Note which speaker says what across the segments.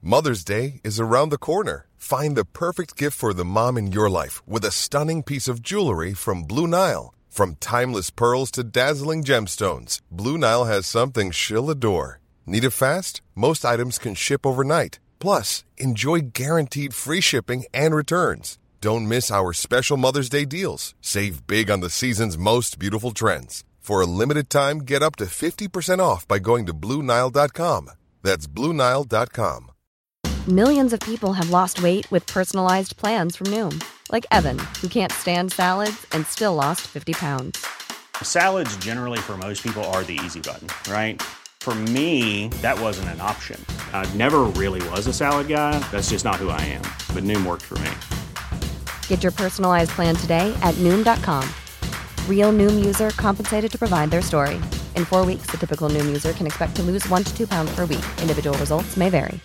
Speaker 1: Mother's Day is around the corner. Find the perfect gift for the mom in your life with a stunning piece of jewelry from Blue Nile. From timeless pearls to dazzling gemstones, Blue Nile has something she'll adore. Need it fast? Most items can ship overnight. Plus, enjoy guaranteed free shipping and returns. Don't miss our special Mother's Day deals. Save big on the season's most beautiful trends. For a limited time, get up to 50% off by going to BlueNile.com. That's BlueNile.com.
Speaker 2: Millions of people have lost weight with personalized plans from Noom. Like Evan, who can't stand salads and still lost 50 pounds.
Speaker 3: Salads generally for most people are the easy button, right? For me, that wasn't an option. I never really was a salad guy. That's just not who I am. But Noom worked for me.
Speaker 2: Get your personalized plan today at Noom.com. Real Noom user compensated to provide their story. In 4 weeks, the typical Noom user can expect to lose 1 to 2 pounds per week. Individual results may vary.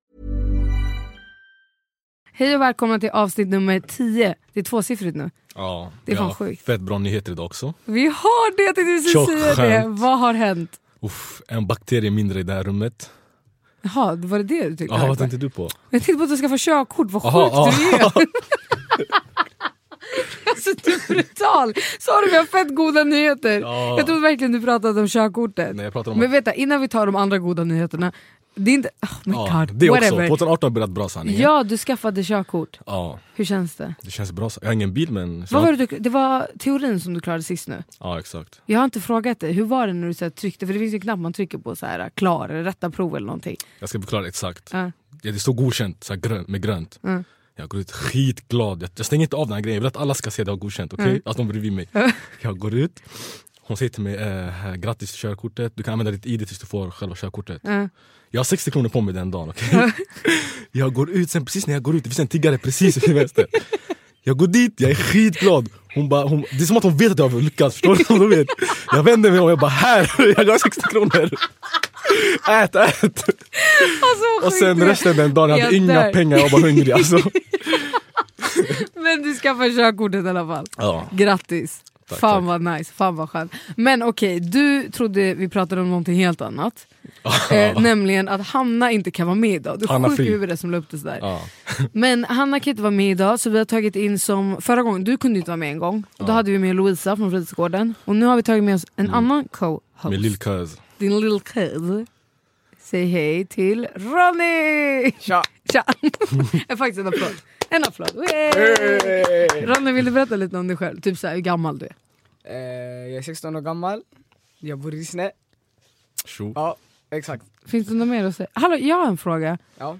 Speaker 4: Hej och välkomna till avsnitt nummer 10. Det är tvåsiffrigt nu.
Speaker 5: Ja,
Speaker 4: det är fan sjukt.
Speaker 5: Fett bra nyheter idag också.
Speaker 4: Vi har det till du säger det. Vad har hänt?
Speaker 5: En bakterie mindre i det här rummet.
Speaker 4: Jaha, var det du tyckte?
Speaker 5: Ja, vad tänkte du på?
Speaker 4: Jag tänkte på att du ska få körkort. Vad sjukt du är. Alltså du är brutal. Så har vi har fett goda nyheter. Jag trodde verkligen du pratade om körkortet.
Speaker 5: Nej, jag pratade om...
Speaker 4: Men vet du, innan vi tar de andra goda nyheterna. Det är inte... Oh my God,
Speaker 5: det
Speaker 4: whatever.
Speaker 5: också. 2018 har börjat bra sanningen.
Speaker 4: Ja, du skaffade körkort.
Speaker 5: Ja.
Speaker 4: Hur känns det?
Speaker 5: Det känns bra. Jag har ingen bil, men...
Speaker 4: Vad var det var teorin som du klarade sist nu.
Speaker 5: Ja, exakt.
Speaker 4: Jag har inte frågat dig. Hur var det när du så här, tryckte? För det finns ju knappt man trycker på så här klar eller rätta prov eller någonting.
Speaker 5: Jag ska förklara exakt. Ja, det står godkänt så här, med grönt. Jag går ut skitglad. Jag stänger inte av den här grejen. Jag vill att alla ska se att jag har godkänt. Okej? Att de bredvid mig. Jag går ut. Hon säger till mig, grattis till körkortet. Du kan använda ditt ID tills du får själva körkortet. Jag har 60 kronor på mig den dagen, okej? Jag går ut, sen precis när jag går ut, det finns en tiggare precis till vänster. Jag går dit, jag är skitglad. Det är som att hon vet att jag har lyckats, förstår du? Vet. Jag vänder mig och jag bara, här, jag har 60 kronor. Ät. Alltså, och sen resten den dagen, jag hade inga pengar, jag var bara hungrig. Alltså.
Speaker 4: Men du skaffade körkortet i alla fall.
Speaker 5: Ja.
Speaker 4: Grattis.
Speaker 5: Tack,
Speaker 4: fan vad nice, fan vad skönt. Men okej, du trodde vi pratade om någonting helt annat. Nämligen att Hanna inte kan vara med idag. Du är sjuk i huvudet som la upp det sådär. Men Hanna kan inte vara med idag, så vi har tagit in som förra gången, du kunde inte vara med en gång. Och då hade vi med Louisa från Fritidsgården. Och nu har vi tagit med oss en annan co-host.
Speaker 5: Min lillköz.
Speaker 4: Din lillköz. Säg hej till Ronny!
Speaker 6: Tja!
Speaker 4: Faktiskt en applåd. En applåd. Ronny, vill du berätta lite om dig själv? Typ såhär, hur gammal du är?
Speaker 6: Jag är 16 år gammal. Jag bor i Rissne. Ja, exakt.
Speaker 4: Finns det något mer att säga? Hallå, jag har en fråga.
Speaker 6: Ja.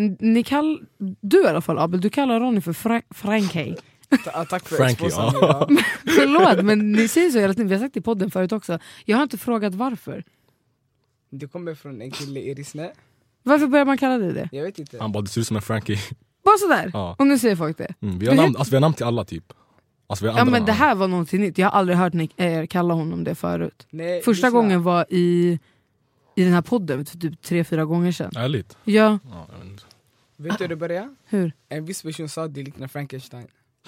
Speaker 4: Du i alla fall, Abel, du kallar Ronny för Frankie.
Speaker 6: Tack för
Speaker 5: Frankie,
Speaker 4: Förlåt, men ni säger så hela tiden. Vi har sagt i podden förut också. Jag har inte frågat varför.
Speaker 6: Det kommer från en kille i Rissne.
Speaker 4: Varför börjar man kalla dig det?
Speaker 6: Jag vet inte.
Speaker 5: Han bara, du ser ut som en Frankie.
Speaker 4: Bara sådär?
Speaker 5: Ja.
Speaker 4: Och nu säger folk det.
Speaker 5: Vi har namn till alla typ. Alltså, vi har
Speaker 4: men det här var någonting nytt. Jag har aldrig hört er kalla honom det förut.
Speaker 6: Nej,
Speaker 4: första gången var i den här podden för typ 3-4 gånger sedan.
Speaker 5: Ärligt?
Speaker 4: Ja.
Speaker 6: Vet du hur det började?
Speaker 4: Hur?
Speaker 6: En viss person sa att det liknar Frankenstein.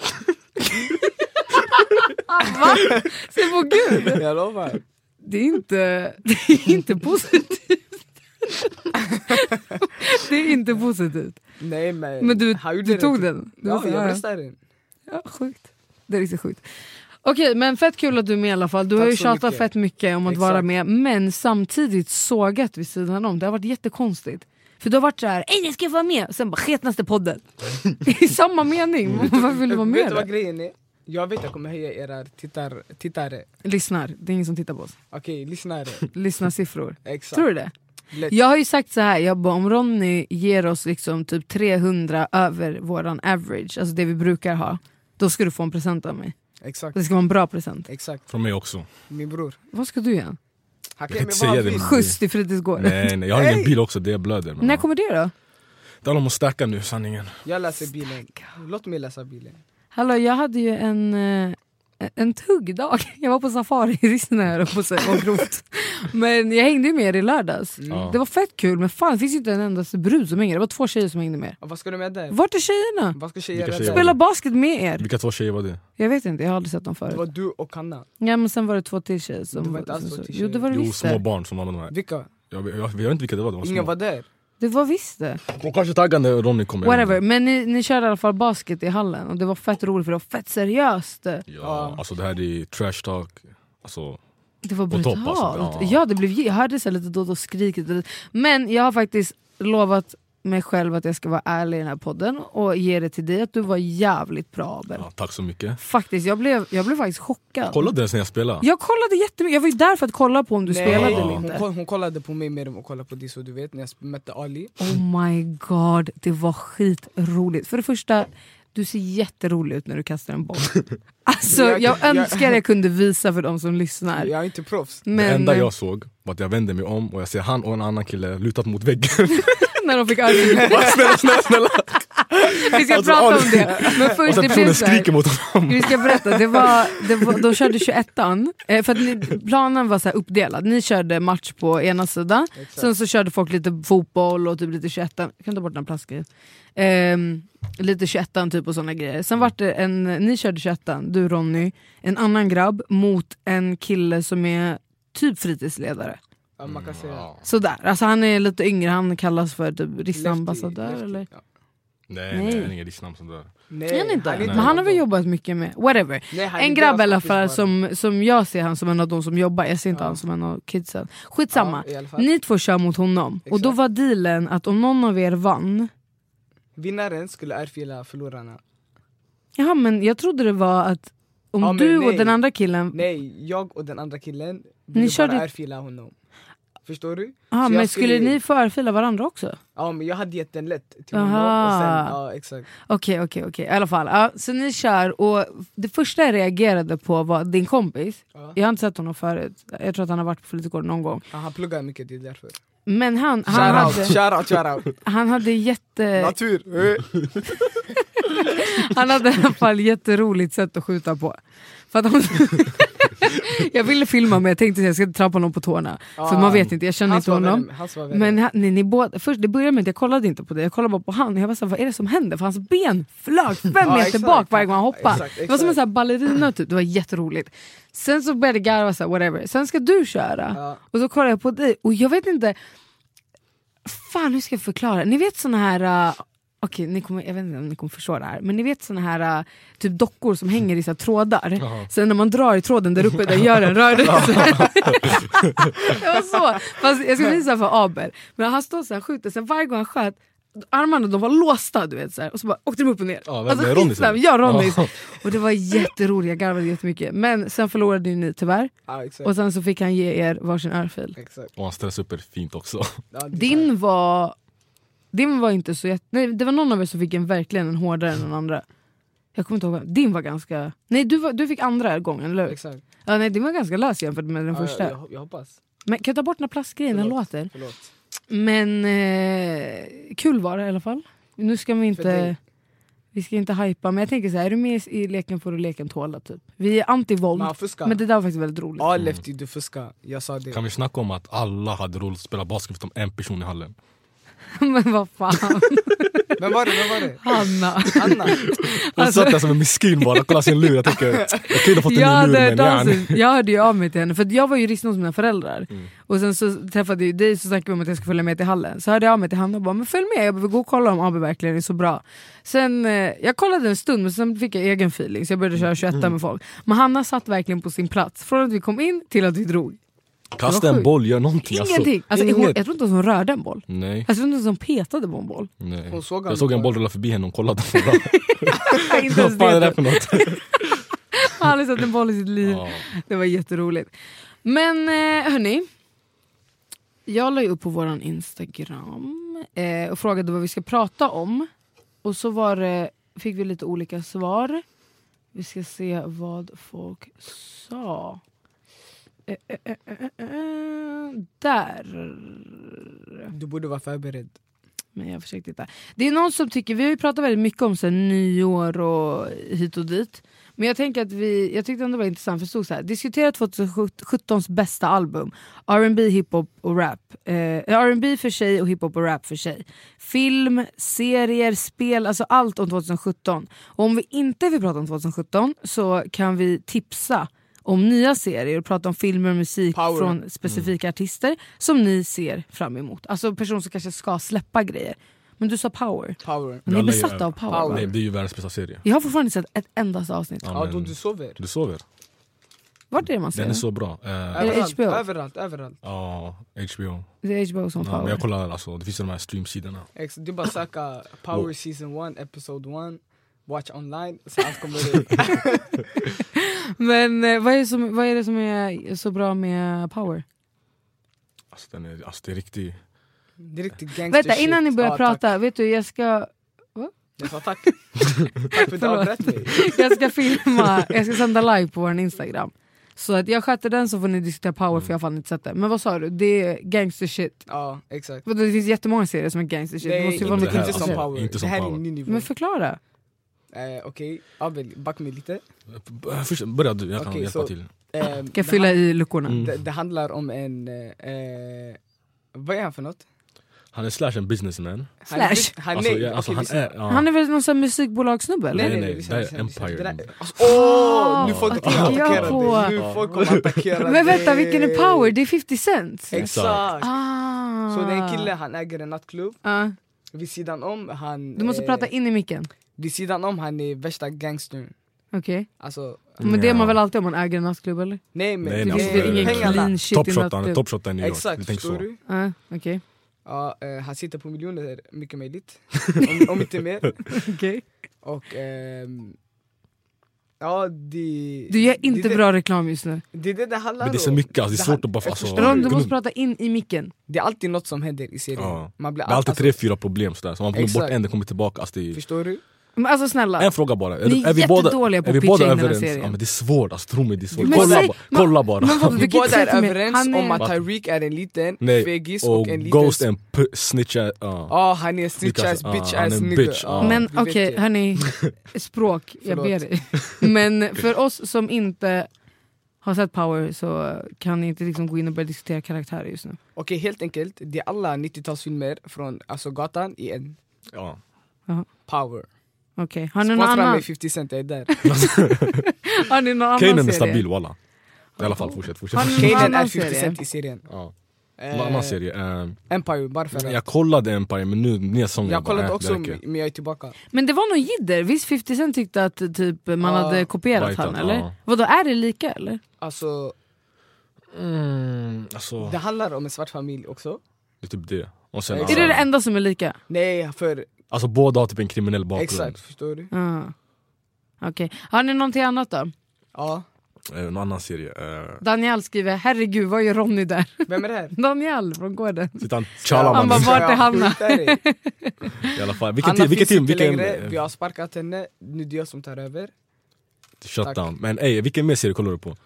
Speaker 4: Va? Se på Gud.
Speaker 6: Jag lovar.
Speaker 4: Det är inte positivt. Det är inte positivt.
Speaker 6: Nej, men
Speaker 4: du tog den.
Speaker 6: Ja, jag röstade den.
Speaker 4: Ja, sjukt. Det är riktigt sjukt. Okej, men fett kul att du är med i alla fall. Du har ju tjatat fett mycket om att vara med. Men samtidigt sågat vid sidan om. Det har varit jättekonstigt. För du har varit så här, ni ska vara med. Och sen bara, sketnaste podden. I samma mening. Varför vill du vara med?
Speaker 6: Vet du vad grejen är? Jag vet att jag kommer höja era tittare.
Speaker 4: Lyssnar, det är ingen som tittar på oss.
Speaker 6: Okej, lyssnare.
Speaker 4: Lyssnarsiffror.
Speaker 6: Exakt.
Speaker 4: Tror du det? Lätt. Jag har ju sagt så här, om Ronny ger oss liksom typ 300 över våran average, alltså det vi brukar ha, då ska du få en present av mig.
Speaker 6: Exakt.
Speaker 4: Det ska vara en bra present.
Speaker 6: Exakt.
Speaker 5: Från mig också.
Speaker 6: Min bror.
Speaker 4: Vad ska du göra?
Speaker 5: Jag kan inte säga det.
Speaker 4: Skjuts i Fritidsgården.
Speaker 5: Nej, jag har ingen bil också, det är blöder.
Speaker 4: När kommer det då?
Speaker 5: Det är om att stacka nu, sanningen.
Speaker 6: Jag läser bilen. Låt mig läsa bilen.
Speaker 4: Hallå, jag hade ju en tuggdag. Jag var på safari i Rissne och grovt. Men jag hängde med er i lördags. Det var fett kul, men fan det finns inte en enda brud som hänger. Det var 2 tjejer som hängde med.
Speaker 6: Och vad ska du med där?
Speaker 4: Vart är tjejerna?
Speaker 6: Vad ska tjejer där?
Speaker 4: Spela basket med er.
Speaker 5: Vilka 2 tjejer var det?
Speaker 4: Jag vet inte, jag har aldrig sett dem förut.
Speaker 6: Det var du och Hanna.
Speaker 4: Ja, men sen var det 2 till tjejer som
Speaker 6: det var inte alls 2 till
Speaker 4: Jo, det var det visst.
Speaker 5: små barn som var med.
Speaker 6: Vilka?
Speaker 5: Jag vet inte vilka det var.
Speaker 6: Ingen var där.
Speaker 4: Det var visst det.
Speaker 5: Hon kanske taggar när Ronny kommer.
Speaker 4: Whatever, men ni körde i alla fall basket i hallen. Och det var fett roligt för det var fett seriöst.
Speaker 5: Ja, alltså det här är trash talk. Alltså,
Speaker 4: det var brutalt.
Speaker 5: Alltså,
Speaker 4: ja, jag hörde så lite då skriket. Men jag har faktiskt lovat mig själv att jag ska vara ärlig i den här podden och ge det till dig att du var jävligt bra, Abel.
Speaker 5: Ja, tack så mycket.
Speaker 4: Faktiskt, jag blev faktiskt chockad.
Speaker 5: Kollade du när jag spelade?
Speaker 4: Jag kollade jättemycket, jag var ju där för att kolla på om du spelade eller inte.
Speaker 6: Hon kollade på mig mer än hon kollade på dig, så du vet, när jag mötte Ali.
Speaker 4: Oh my god, det var skitroligt. För det första, du ser jätterolig ut när du kastar en boll. Alltså jag önskar jag kunde visa för de som lyssnar.
Speaker 6: Jag är inte proffs.
Speaker 5: Men det enda jag såg var att jag vände mig om och jag ser han och en annan kille lutat mot väggen.
Speaker 4: När de fick armen.
Speaker 5: snälla.
Speaker 4: Vi ska prata om det. Men först
Speaker 5: och sen skriker mot honom.
Speaker 4: Vi ska berätta, de körde 21an. För att planen var så här uppdelad. Ni körde match på ena sidan. Exakt. Sen så körde folk lite fotboll och typ lite 21an. Jag kan ta bort den plastgrejen. Lite 21an typ och såna grejer. Sen var det ni körde 21an, du Ronny, en annan grabb mot en kille som är typ fritidsledare.
Speaker 6: Man kan säga.
Speaker 4: Sådär, alltså han är lite yngre, han kallas för typ rissambassadör eller?
Speaker 5: Ja. Nej, han är ingen rissambassadör.
Speaker 4: Men han har väl jobbat mycket med, whatever. En grabb i alla fall som jag ser han som en av de som jobbar. Jag ser inte han som en av kidsen. Skitsamma, ni två kör mot honom. Exakt. Och då var dealen att om någon av er vann,
Speaker 6: vinnaren skulle ärfila förlorarna.
Speaker 4: Jaha, men jag trodde det var att om du och den andra killen.
Speaker 6: Nej, jag och den andra killen ville bara ärfila honom. Förstår du?
Speaker 4: Ja, men skulle ni få örfila varandra också?
Speaker 6: Ja, men jag hade gett den lätt till honom och sen, ja, exakt.
Speaker 4: Okej. I alla fall, ja, så ni kör och det första jag reagerade på var din kompis. Jag har inte sett honom förut. Jag tror att han har varit på Flyttegården någon gång.
Speaker 6: Han pluggar mycket, det är därför.
Speaker 4: Men han hade jätte...
Speaker 6: Natur!
Speaker 4: Han hade i alla fall jätteroligt sätt att skjuta på. För att jag ville filma men jag tänkte att jag ska trampa någon på tårna. För man vet inte, jag känner inte honom. Men ni båda, först det började med att jag kollade inte på det. Jag kollade bara på han. Jag var så här, vad är det som händer? För hans ben flög 5 meter bak varje gång han hoppade. Exakt. Det var som en så här ballerina typ. Det var jätteroligt. Sen så började garva så här, whatever. Sen ska du köra. Och så kollar jag på dig. Och jag vet inte. Fan, hur ska jag förklara? Ni vet såna här... Okej, jag vet inte om ni kommer förstå det här. Men ni vet såna här typ dockor som hänger i så här trådar. Sen när man drar i tråden där uppe, där gör en rörelse. Det var så. Fast jag ska visa för Abel. Men han står så här, skjuter. Sen varje gång han sköt, armarna de var låsta, du vet så här. Och så bara åkte de upp och ner. Ronny. Och det var jätteroligt, jag garvade jättemycket. Men sen förlorade ju ni tyvärr. Och sen så fick han ge er varsin örfil.
Speaker 5: Och han stressade superfint också.
Speaker 4: Din var inte så nej, det var någon av er som fick verkligen en hårdare än den andra. Jag kommer inte ihåg. Din var ganska... Nej, du fick andra gången, eller hur?
Speaker 6: Exakt.
Speaker 4: Ja, nej, din var ganska lös jämfört med den första.
Speaker 6: Jag hoppas.
Speaker 4: Men kan jag ta bort den här plastgrejen? Den låter.
Speaker 6: Förlåt.
Speaker 4: Men kul var det i alla fall. Nu ska vi ska inte hypa, men jag tänker så här, är du med i leken får du leken tåla typ. Vi är anti-våld, men det där var faktiskt väldigt roligt.
Speaker 6: Ja, Lefty, du fuskar. Jag sa det.
Speaker 5: Kan vi snacka om att alla hade roligt att spela basket förutom en person i hallen?
Speaker 4: Men vad fan.
Speaker 6: Vem var det?
Speaker 4: Hanna.
Speaker 5: Hon satt där som en miskin bara, kolla sin lur. Jag tänker, jag kunde ha fått en ny lur, men
Speaker 4: jag hörde ju av mig till henne. För jag var ju risten hos mina föräldrar. Och sen så träffade jag dig, så snackade vi om att jag ska följa med till hallen. Så hörde jag av mig till Hanna och bara, men följ med, jag vill gå och kolla om AB verkligen är så bra. Sen, jag kollade en stund, men sen fick jag egen feeling. Så jag började köra 21 med folk. Men Hanna satt verkligen på sin plats. Från att vi kom in till att vi drog.
Speaker 5: Kasta en boll, gör någonting.
Speaker 4: Ingenting. Alltså, jag tror inte hon rörde en boll.
Speaker 5: Nej.
Speaker 4: Jag tror inte hon petade på en boll.
Speaker 5: Nej. Jag såg en boll rulla förbi henne och kollade på den.
Speaker 4: Inte ens
Speaker 5: vad är det för något?
Speaker 4: Han hade sett en boll i sitt liv. Det var jätteroligt. Men hörni, jag la ju upp på våran Instagram och frågade vad vi ska prata om. Och så fick vi lite olika svar. Vi ska se vad folk sa. Där.
Speaker 6: Du borde vara förberedd.
Speaker 4: Men jag försökte hitta. Det är någon som tycker, vi har ju pratat väldigt mycket om så här, nyår och hit och dit. Men jag tänker att jag tyckte ändå det var intressant, för det stod så här: diskutera 2017s bästa album. R&B, hiphop och rap. R&B för sig och hiphop och rap för sig. Film, serier, spel, alltså allt om 2017. Och om vi inte vill prata om 2017 så kan vi tipsa om nya serier och prata om filmer och musik från specifika artister som ni ser fram emot. Alltså personer som kanske ska släppa grejer. Men du sa Power. Ni är besatta av Power.
Speaker 5: Nej, det är ju världens bästa serie.
Speaker 4: Jag har fortfarande sett ett endast avsnitt.
Speaker 6: Ja, då du sover.
Speaker 5: Du sover.
Speaker 4: Vart är det man ser?
Speaker 5: Den är så bra.
Speaker 4: Är det HBO?
Speaker 6: Överallt.
Speaker 5: Ja, HBO.
Speaker 4: Det är HBO som Power.
Speaker 5: Men jag kollar alltså, det finns de här streamsidorna.
Speaker 6: Du bara söka Power Season 1, Episode 1. Watch online, så allt kommer ut.
Speaker 4: Men vad är det som är så bra med Power?
Speaker 5: Alltså, det är riktigt...
Speaker 6: Det är riktigt gangster
Speaker 4: Vänta, innan ni börjar prata, tack. Vet du, jag ska...
Speaker 6: Jag sa tack. Tack för att du avbröt mig.
Speaker 4: Jag ska filma, jag ska sända live på vår Instagram. Så att jag sköter den, så får ni diskutera Power, för jag har fan inte sett det. Men vad sa du? Det är gangster shit.
Speaker 6: Ja, exakt.
Speaker 4: Det finns jättemånga serier som är gangster shit.
Speaker 6: Det
Speaker 4: måste ju
Speaker 6: vara
Speaker 4: något
Speaker 6: inte som Power.
Speaker 5: Inte som
Speaker 6: det här
Speaker 5: Power.
Speaker 6: är en ny nivå.
Speaker 4: Men förklara.
Speaker 6: Okej, Abel, back mig lite.
Speaker 5: Först, börja du, jag kan hjälpa till.
Speaker 4: Ska jag fylla i luckorna?
Speaker 6: Det handlar om en... vad är han för något?
Speaker 5: Han är slash en businessman.
Speaker 4: Han är väl någon sån musikbolagssnubbe eller?
Speaker 5: Nej, det är Empire.
Speaker 6: Nu får folk attackera.
Speaker 4: Men vänta, vilken är Power? Det är 50 Cent.
Speaker 6: Exakt. Så det är en kille, han äger en nattklubb. Vid sidan om han...
Speaker 4: Du måste prata in i micken.
Speaker 6: Vid sidan om han är värsta gangstern.
Speaker 4: Okej.
Speaker 6: Alltså,
Speaker 4: men det är man väl alltid om man äger en nattklubb eller?
Speaker 6: Nej, men
Speaker 4: det finns väl ingen clean shit i nattklubb.
Speaker 5: Topshot i New York.
Speaker 6: Exakt, förstår du?
Speaker 4: Okej.
Speaker 6: Ja, han sitter på miljoner, mycket möjligt. om inte mer.
Speaker 4: Okej.
Speaker 6: Och ja,
Speaker 4: du gör inte bra reklam just nu.
Speaker 6: Det är det handlar om.
Speaker 5: Men det är så mycket, alltså, det är svårt att bara...
Speaker 4: Ron, du måste prata in i micken.
Speaker 6: Det är alltid något som händer i serien.
Speaker 5: Man blir alltid 3-4 problem sådär. Så man får bort en, det kommer tillbaka. Alltså,
Speaker 6: förstår du?
Speaker 4: Men alltså snälla,
Speaker 5: en fråga bara.
Speaker 4: Ni är jättedåliga på att pitcha in den här serien.
Speaker 5: Ja, men det är svårt, alltså, tro mig, det är svårt. Kolla bara.
Speaker 6: Vi båda är överens om att Tyreek är en liten fegis och en liten...
Speaker 5: Ghost and snitch.
Speaker 6: Han är snitch ass bitch ass nigga.
Speaker 4: Men okej, hörni, språk, jag ber dig. Men för oss som inte har sett Power så kan ni inte liksom gå in och börja diskutera karaktärer just nu.
Speaker 6: Okej, helt enkelt, det är alla 90-talsfilmer från alltså gatan i en.
Speaker 5: Ja.
Speaker 6: Power.
Speaker 4: Okej, har ni någon annan?
Speaker 6: Sponsra mig 50 Cent, jag är där.
Speaker 4: Har ni någon annan
Speaker 5: serie?
Speaker 4: Kanan
Speaker 5: är stabil, walla. I alla fall, fortsätt.
Speaker 6: Kanan är 50 Cent i serien.
Speaker 5: Ja. Någon annan serie?
Speaker 6: Empire, varför?
Speaker 5: Jag kollade Empire, men nu nya säsonger.
Speaker 6: Jag kollade också, men jag är tillbaka.
Speaker 4: Men det var nog jidder, visst 50 Cent tyckte att typ, man hade kopierat han, eller? Vadå, är det lika, eller?
Speaker 6: Alltså... Det handlar om en svart familj också.
Speaker 5: Det är typ det. Och sen,
Speaker 4: är det enda som är lika?
Speaker 6: Nej, för...
Speaker 5: Alltså båda har typ en kriminell bakgrund.
Speaker 6: Exakt, förstår du?
Speaker 4: Okej. Har ni någonting annat då?
Speaker 6: Ja.
Speaker 5: En annan serie.
Speaker 4: Daniel skriver, herregud, vad gör Ronny där?
Speaker 6: Vem är det här?
Speaker 4: Daniel från Gården.
Speaker 5: Han
Speaker 4: bara, vart är Hanna?
Speaker 5: I alla fall.
Speaker 6: Hanna finns inte längre, vi har sparkat henne. Nu är det jag som tar över.
Speaker 5: Shut down. Men vilken mer serie kollar du på?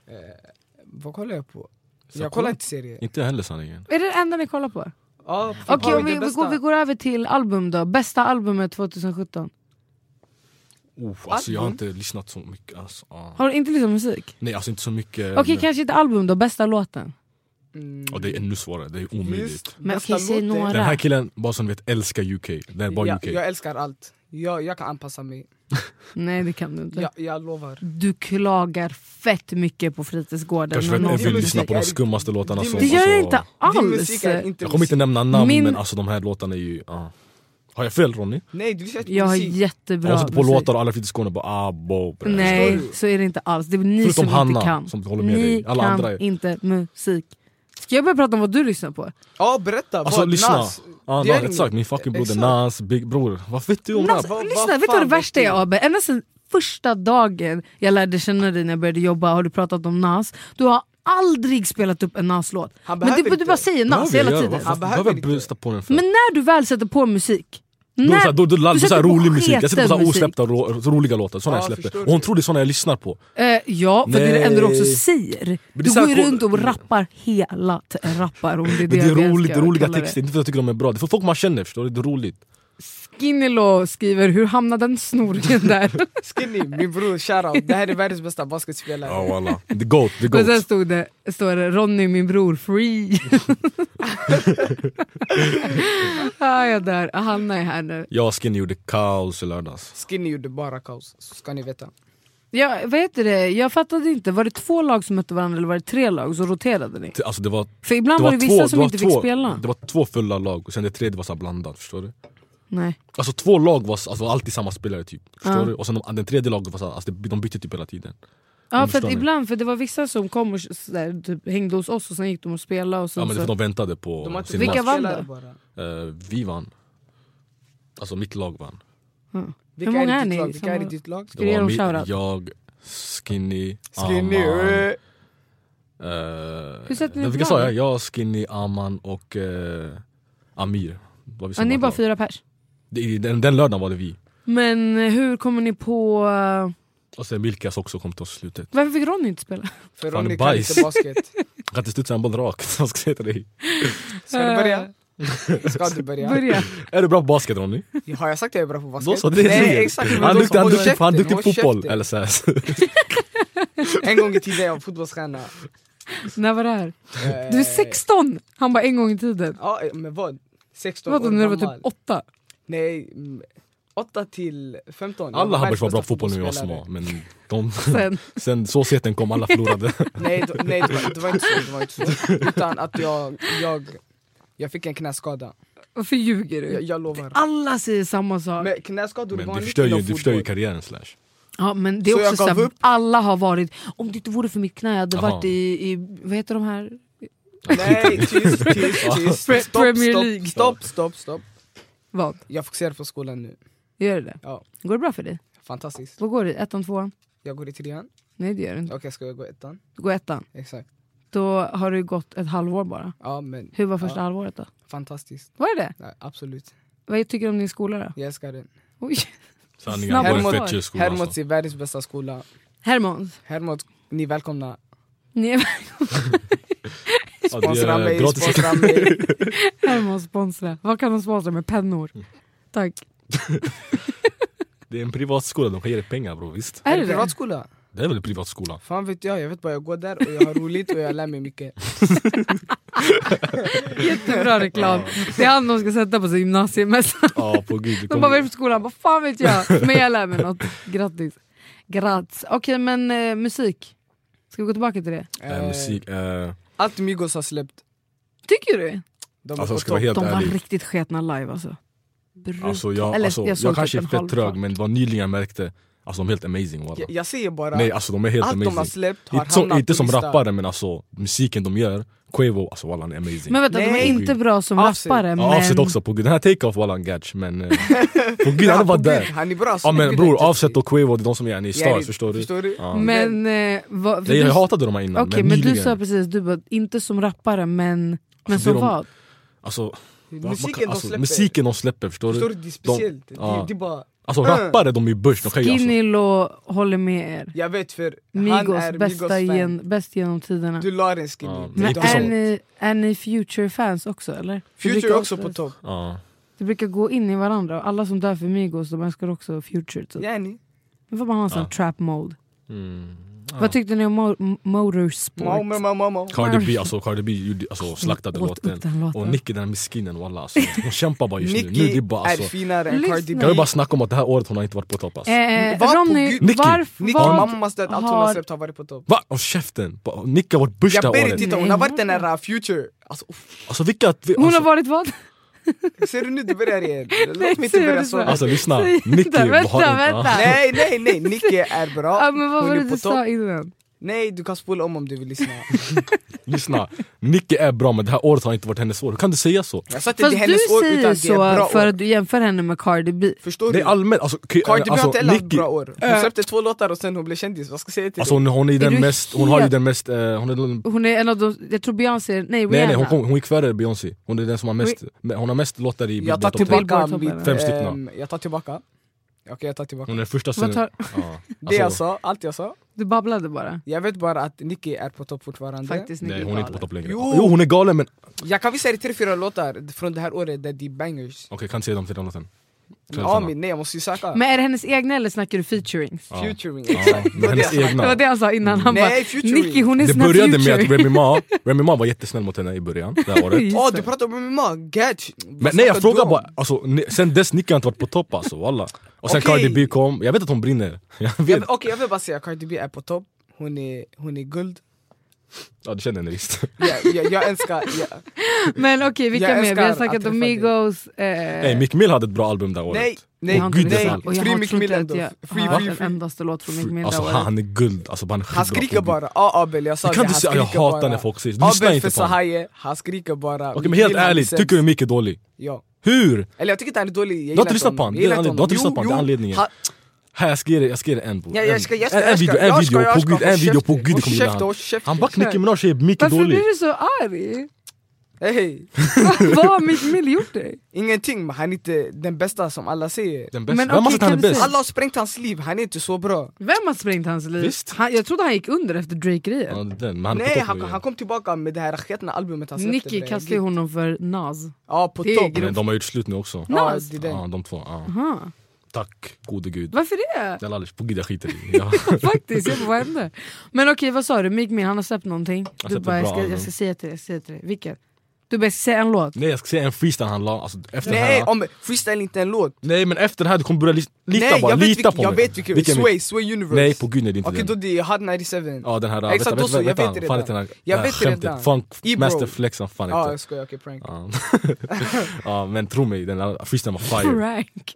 Speaker 6: Vad kollar jag på? Jag kollar inte serier.
Speaker 5: Inte heller sanningen.
Speaker 4: Är det det enda ni kollar på?
Speaker 6: Ja,
Speaker 4: okej, om vi går över till album då. Bästa albumet 2017.
Speaker 5: Alltså jag har inte lyssnat så mycket alltså.
Speaker 4: Har du inte lyssnat på musik?
Speaker 5: Nej, alltså inte så mycket.
Speaker 4: Okej, kanske inte album då, bästa låten.
Speaker 5: Och det är ännu svårare, det är omöjligt.
Speaker 4: Men okej, säg några.
Speaker 5: Den här killen, bara som vet, älskar UK. Det är bara UK.
Speaker 6: Jag älskar allt. Jag kan anpassa mig.
Speaker 4: Nej, det kan du inte.
Speaker 6: Jag lovar.
Speaker 4: Du klagar fett mycket på fritidsgården.
Speaker 5: Kanske vill lyssna på de skummaste låtarna.
Speaker 4: Det gör jag inte alls.
Speaker 5: Jag kommer inte nämna namn, men alltså de här låtarna är ju... Har jag fel, Ronny?
Speaker 6: Nej, du lyssnar på
Speaker 4: jag har jättebra
Speaker 5: musik. På låtar och alla fritidsgårdar bara
Speaker 4: nej, så är det inte alls. Det är ni förutom som Hanna, inte kan.
Speaker 5: Som håller med dig. Alla
Speaker 4: kan
Speaker 5: andra är...
Speaker 4: inte musik. Ska jag börja prata om vad du lyssnar på?
Speaker 6: Ja, berätta.
Speaker 5: Alltså lyssna. Nas. Exakt, min fucking broder Nas, Big Bror. Vad vet du om
Speaker 4: Nas? Lyssna, vet du vad det värsta är, Abe? Ända sedan första dagen jag lärde känna dig när jag började jobba har du pratat om Nas. Du har aldrig spelat upp en Nas-låt. Men du bara säger Nas hela tiden. Men när du väl sätter på musik,
Speaker 5: du säger rolig musik. Jag sätter på så osläppta roliga låtar. Såna jag släpper. Och hon tror det är såna jag lyssnar på.
Speaker 4: Ja, för det är det enda du också säger. Du går ju runt och rappar rappar om det.
Speaker 5: Det är roligt, roliga texter. Inte för att jag tycker de är bra. Det är för folk man känner, förstår du? Det är roligt.
Speaker 4: Skinnylo skriver, hur hamnade den snorren där?
Speaker 6: Skinny, min bror, shoutout. Det här är världens bästa basketspelare.
Speaker 5: Ja, voilà. The GOAT.
Speaker 4: Och sen står det Ronny, min bror, free. Jag där. Hanna är här nu.
Speaker 5: Jag och Skinny gjorde kaos i lördags.
Speaker 6: Skinny gjorde bara kaos, så ska ni veta.
Speaker 4: Ja, vad heter det? Jag fattade inte. Var det 2 lag som mötte varandra eller var det 3 lag så roterade ni?
Speaker 5: Alltså det var,
Speaker 4: för ibland var det vissa som inte fick spela.
Speaker 5: Det var 2 fulla lag och sen det tredje var så blandat, förstår du?
Speaker 4: Nej.
Speaker 5: Alltså 2 lag var alltså alltid samma spelare typ, förstår du? Och sen den tredje laget var så, alltså de bytte typ hela tiden.
Speaker 4: Ja, för att ibland, för det var vissa som kom och där, typ, hängde hos oss och sen gick de och spelade och sen,
Speaker 5: ja, men det för de väntade på
Speaker 4: sin vilka vann då?
Speaker 5: Vi vann. Alltså mitt lag vann.
Speaker 4: Hur många är ni?
Speaker 6: Vilka är i ditt lag?
Speaker 5: Det var jag, Skinny, Aman.
Speaker 4: Hur sätter ni
Speaker 5: vilka sa jag? Jag, Skinny, Aman och Amir.
Speaker 4: Ja, ni är bara 4 pers?
Speaker 5: Den lördagen var det vi.
Speaker 4: Men hur kommer ni på...
Speaker 5: Och sen Milkas också kom till oss slutet.
Speaker 4: Varför fick Ronny inte spela?
Speaker 6: För Ronny kan inte basket.
Speaker 5: Jag kan inte studsa en boll rakt. Jag ska säga till dig.
Speaker 6: Ska du börja? Ska du börja?
Speaker 5: Är du bra på basket, Ronny?
Speaker 6: Har jag sagt att jag är bra på basket?
Speaker 5: Då så, det
Speaker 6: nej, exakt.
Speaker 5: Han är duktig på fotboll. Eller så här.
Speaker 6: En gång i tiden jag var fotbollsstjärna.
Speaker 4: När var det här? Du är 16! Han bara en gång i tiden.
Speaker 6: Ja, men vad? 16
Speaker 4: vad,
Speaker 6: år
Speaker 4: när du var
Speaker 6: gammal.
Speaker 4: typ 8?
Speaker 6: Nej, 8 till 15.
Speaker 5: Alla har var bra på fotboll när jag var små. Men sen så seten kom, alla förlorade.
Speaker 6: Nej, det var inte så. Utan att jag fick en knäskada.
Speaker 4: Varför ljuger du?
Speaker 6: Jag lovar.
Speaker 4: Alla säger samma sak.
Speaker 6: Men knäskador
Speaker 5: men
Speaker 6: vanligt
Speaker 5: du förstör ju karriären slash.
Speaker 4: Ja, men det är
Speaker 6: så
Speaker 4: också så här, alla har varit, om det inte vore för mitt knä, jag hade varit i vad heter de här?
Speaker 6: Nej, tyst.
Speaker 4: Premier League.
Speaker 6: Stopp.
Speaker 4: Vad?
Speaker 6: Jag fokuserar på skolan nu.
Speaker 4: Gör det?
Speaker 6: Ja.
Speaker 4: Går det bra för dig?
Speaker 6: Fantastiskt.
Speaker 4: Vad går det? 1:an, 2:an?
Speaker 6: Jag går i 3:an.
Speaker 4: Nej, det gör du inte.
Speaker 6: Okej, ska jag gå 1:an?
Speaker 4: Du går 1:an?
Speaker 6: Exakt.
Speaker 4: Då har du gått ett halvår bara.
Speaker 6: Ja, men
Speaker 4: hur var första halvåret då?
Speaker 6: Fantastiskt.
Speaker 4: Var det?
Speaker 6: Nej, absolut.
Speaker 4: Vad tycker du om din skola då?
Speaker 6: Jag älskar den.
Speaker 4: Oj.
Speaker 6: Hermods är världens bästa skola. Hermods, ni är välkomna. Sponsra mig.
Speaker 4: Hermods sponsra. Vad kan de sponsra med? Pennor? Tack.
Speaker 5: Det är en privat skola, de kan ge dig pengar bro, visst?
Speaker 6: Är det en privat skola?
Speaker 5: Det är väl en privat skola?
Speaker 6: Fan vet jag vet bara jag går där och jag har roligt och jag lär mig mycket.
Speaker 4: Jättebra reklam. Det är han de ska sätta på sig gymnasiemässan.
Speaker 5: Ja, på gud.
Speaker 4: De bara var på skolan, vad fan vet jag? Men jag lär mig något. Grattis. Okej, men musik. Ska vi gå tillbaka till det?
Speaker 5: Musik.
Speaker 6: Allt Migos har släppt.
Speaker 4: Tycker du?
Speaker 5: De
Speaker 4: var riktigt sketna live alltså.
Speaker 5: Jag kanske är fett trög, men vad nyligen jag märkte, alltså de är helt amazing.
Speaker 6: Jag säger bara,
Speaker 5: nej, alltså, de är helt
Speaker 6: allt
Speaker 5: amazing.
Speaker 6: De har släppt har
Speaker 5: inte som rappare, men alltså musiken de gör, Quavo, alltså wallan är amazing.
Speaker 4: Men vet du, de är inte bra som rappare. Men...
Speaker 5: Offset också, på gud. Den här take-off wallan gadge, men på gud, han var där.
Speaker 6: Han är bra.
Speaker 5: Ja, men bror, Offset och Quavo, det är de som är i stars, förstår du?
Speaker 6: Ja.
Speaker 5: Men jag hatade de här innan.
Speaker 4: Okej, men du sa precis, du bara, inte som rappare, men som vad?
Speaker 5: Alltså,
Speaker 6: musiken
Speaker 5: de släpper, förstår du?
Speaker 6: Det är speciellt. Det är bara...
Speaker 5: Alltså rappare, de är börs.
Speaker 4: Skinny Law håller med er.
Speaker 6: Jag vet, för
Speaker 4: Migos,
Speaker 6: han är
Speaker 4: bäst genom tiderna.
Speaker 6: Du la en Skinny.
Speaker 4: Men är ni Future-fans också, eller?
Speaker 6: Future är också på topp.
Speaker 4: Det brukar gå in i varandra. Och alla som dör för Migos, de älskar också Future typ.
Speaker 6: Yani.
Speaker 4: Nu får man ha en sån trap mode. Vad tyckte ni om Motorsport?
Speaker 5: Cardi B slaktade låten. Och Nicki, den här miskinen, wallah, alltså, hon kämpar bara just nu.
Speaker 6: Nicki
Speaker 5: är
Speaker 6: finare än Cardi B.
Speaker 5: Jag vill bara snacka om att det här året hon har inte varit på topp alltså.
Speaker 4: Ronny,
Speaker 6: Nicki, mammas död, allt hon har släppt har varit på topp.
Speaker 5: Va? Och käften, Nicki har varit börs det här året.
Speaker 6: Titta, hon har varit den här Future.
Speaker 5: Alltså vilka...
Speaker 4: Hon har varit vad?
Speaker 6: Ser du nu, du börjar igen. Låt mig inte börja så.
Speaker 5: Alltså lyssna, Nicki
Speaker 4: vänta.
Speaker 6: Nej, Nicki är bra.
Speaker 4: Ja, men vad var det du sa innan?
Speaker 6: Nej, du kan spola om du vill lyssna.
Speaker 5: Lyssna, Nicki är bra, men det här året har inte varit hennes år. Hur kan du säga så?
Speaker 6: Jag sa att det är hennes år, utan det är bra
Speaker 4: för att du jämför henne med Cardi B.
Speaker 6: Förstår
Speaker 5: du? Det är allmänt,
Speaker 6: alltså, Cardi B har inte heller haft bra år. Hon släppte 2 låtar och sen hon blev kändis. Vad ska jag säga till
Speaker 5: alltså, hon är den mest, hon har ju den mest
Speaker 4: hon är en av de, jag tror Beyoncé,
Speaker 5: nej hon gick före Beyoncé. Hon är den som har mest, hon har mest låtar i
Speaker 6: Billboard. Jag tar tillbaka
Speaker 5: 5 stycken.
Speaker 6: Jag tar tillbaka. Okej, jag tar tillbaka.
Speaker 5: Hon är första scenen.
Speaker 6: Det jag sa, allt jag sa.
Speaker 4: Du babblade bara.
Speaker 6: Jag vet bara att Nicki är på topp fortfarande.
Speaker 4: Faktiskt,
Speaker 5: nej, hon är inte på topp längre.
Speaker 6: Jo,
Speaker 5: hon är galen, men
Speaker 6: jag kan visa dig 3-4 låtar från det här året där de bangers.
Speaker 5: Okej, kan du säga dem till den låten?
Speaker 6: Nej, jag måste ju söka.
Speaker 4: Men är det hennes egna eller snackar du featurings?
Speaker 6: Featuring,
Speaker 5: exakt. Hennes egna.
Speaker 4: Det var det han sa innan. Han bara, Nicky, hon är
Speaker 5: det
Speaker 4: sån här
Speaker 5: började
Speaker 4: featuring.
Speaker 5: med att Remy Ma var jättesnäll mot henne i början det här året.
Speaker 6: Du pratar om Remy Ma,
Speaker 5: men nej, jag frågar bara, alltså, sen dess Nicky har inte varit på topp alltså, walla. Och sen Cardi B kom, jag vet att hon brinner. Jag vill
Speaker 6: bara säga, Cardi B är på topp. Hon är guld.
Speaker 5: Ja, du känner henne visst.
Speaker 6: Jag älskar...
Speaker 4: Men okej, vilka mer? Vi har snackat om Migos.
Speaker 5: Meek Mill hade ett bra album där året.
Speaker 6: Nej.
Speaker 4: Och jag har trott att jag har en endaste låt från Meek Mill.
Speaker 5: Alltså han är guld, alltså
Speaker 6: han skriker bara. Abel, jag sa
Speaker 5: det. Jag hatar när folk säger.
Speaker 6: Abel för Sahaye, han skriker bara.
Speaker 5: Okej, men helt ärligt, tycker du Meek är dålig?
Speaker 6: Ja.
Speaker 5: Hur?
Speaker 6: Eller jag tycker inte han är dålig.
Speaker 5: Du har inte lyssnat på honom. Du har inte lyssnat på honom, det är anledningen. Här, jag ska ge dig en bok. En video på Gud kommer gilla han. Han back Nicki Minaj är mycket dålig.
Speaker 4: Varför blir du så arg?
Speaker 6: Hej.
Speaker 4: Vad har Meek Mill gjort dig?
Speaker 6: Ingenting, men han är inte den bästa som alla säger.
Speaker 5: Den bästa? Vem har sagt han är bäst?
Speaker 6: Alla har sprängt hans liv, han är inte så bra.
Speaker 4: Vem har sprängt hans liv?
Speaker 5: Visst?
Speaker 4: Jag trodde han gick under efter Drake-grejen.
Speaker 6: Nej, han kom tillbaka med det här sketna albumet han släppte.
Speaker 4: Nicky kastade honom för Nas.
Speaker 6: Ja, på topp.
Speaker 5: Men de har gjort slut nu också.
Speaker 4: Nas?
Speaker 5: Ja, de två. Tack, gode gud.
Speaker 4: Varför det?
Speaker 5: Jag aldrig på gud jag skiter i.
Speaker 4: Faktiskt, jag vad hände? Men okej, vad sa du? Meek Mill, han har släppt någonting. Jag ska säga till dig. Vilket? Du bara säga en låt.
Speaker 5: Nej, jag ska säga en freestyle han la. Alltså, efter
Speaker 6: nej, om freestyle är inte en låt.
Speaker 5: Nej, men efter det här du kommer börja lita på mig.
Speaker 6: Jag vet vilken. Sway Universe.
Speaker 5: Nej, på gud nej, det är inte
Speaker 6: den. Okej, då det är Hot 97.
Speaker 5: Ja, den här.
Speaker 6: Exakt, då så, jag vet det redan. Jag vet det redan.
Speaker 5: Funk Master Flex, fan inte.
Speaker 6: Ja, jag skojar, okej, prank.
Speaker 5: Ja, men tro mig, den här freestyle var fire.
Speaker 4: Prank.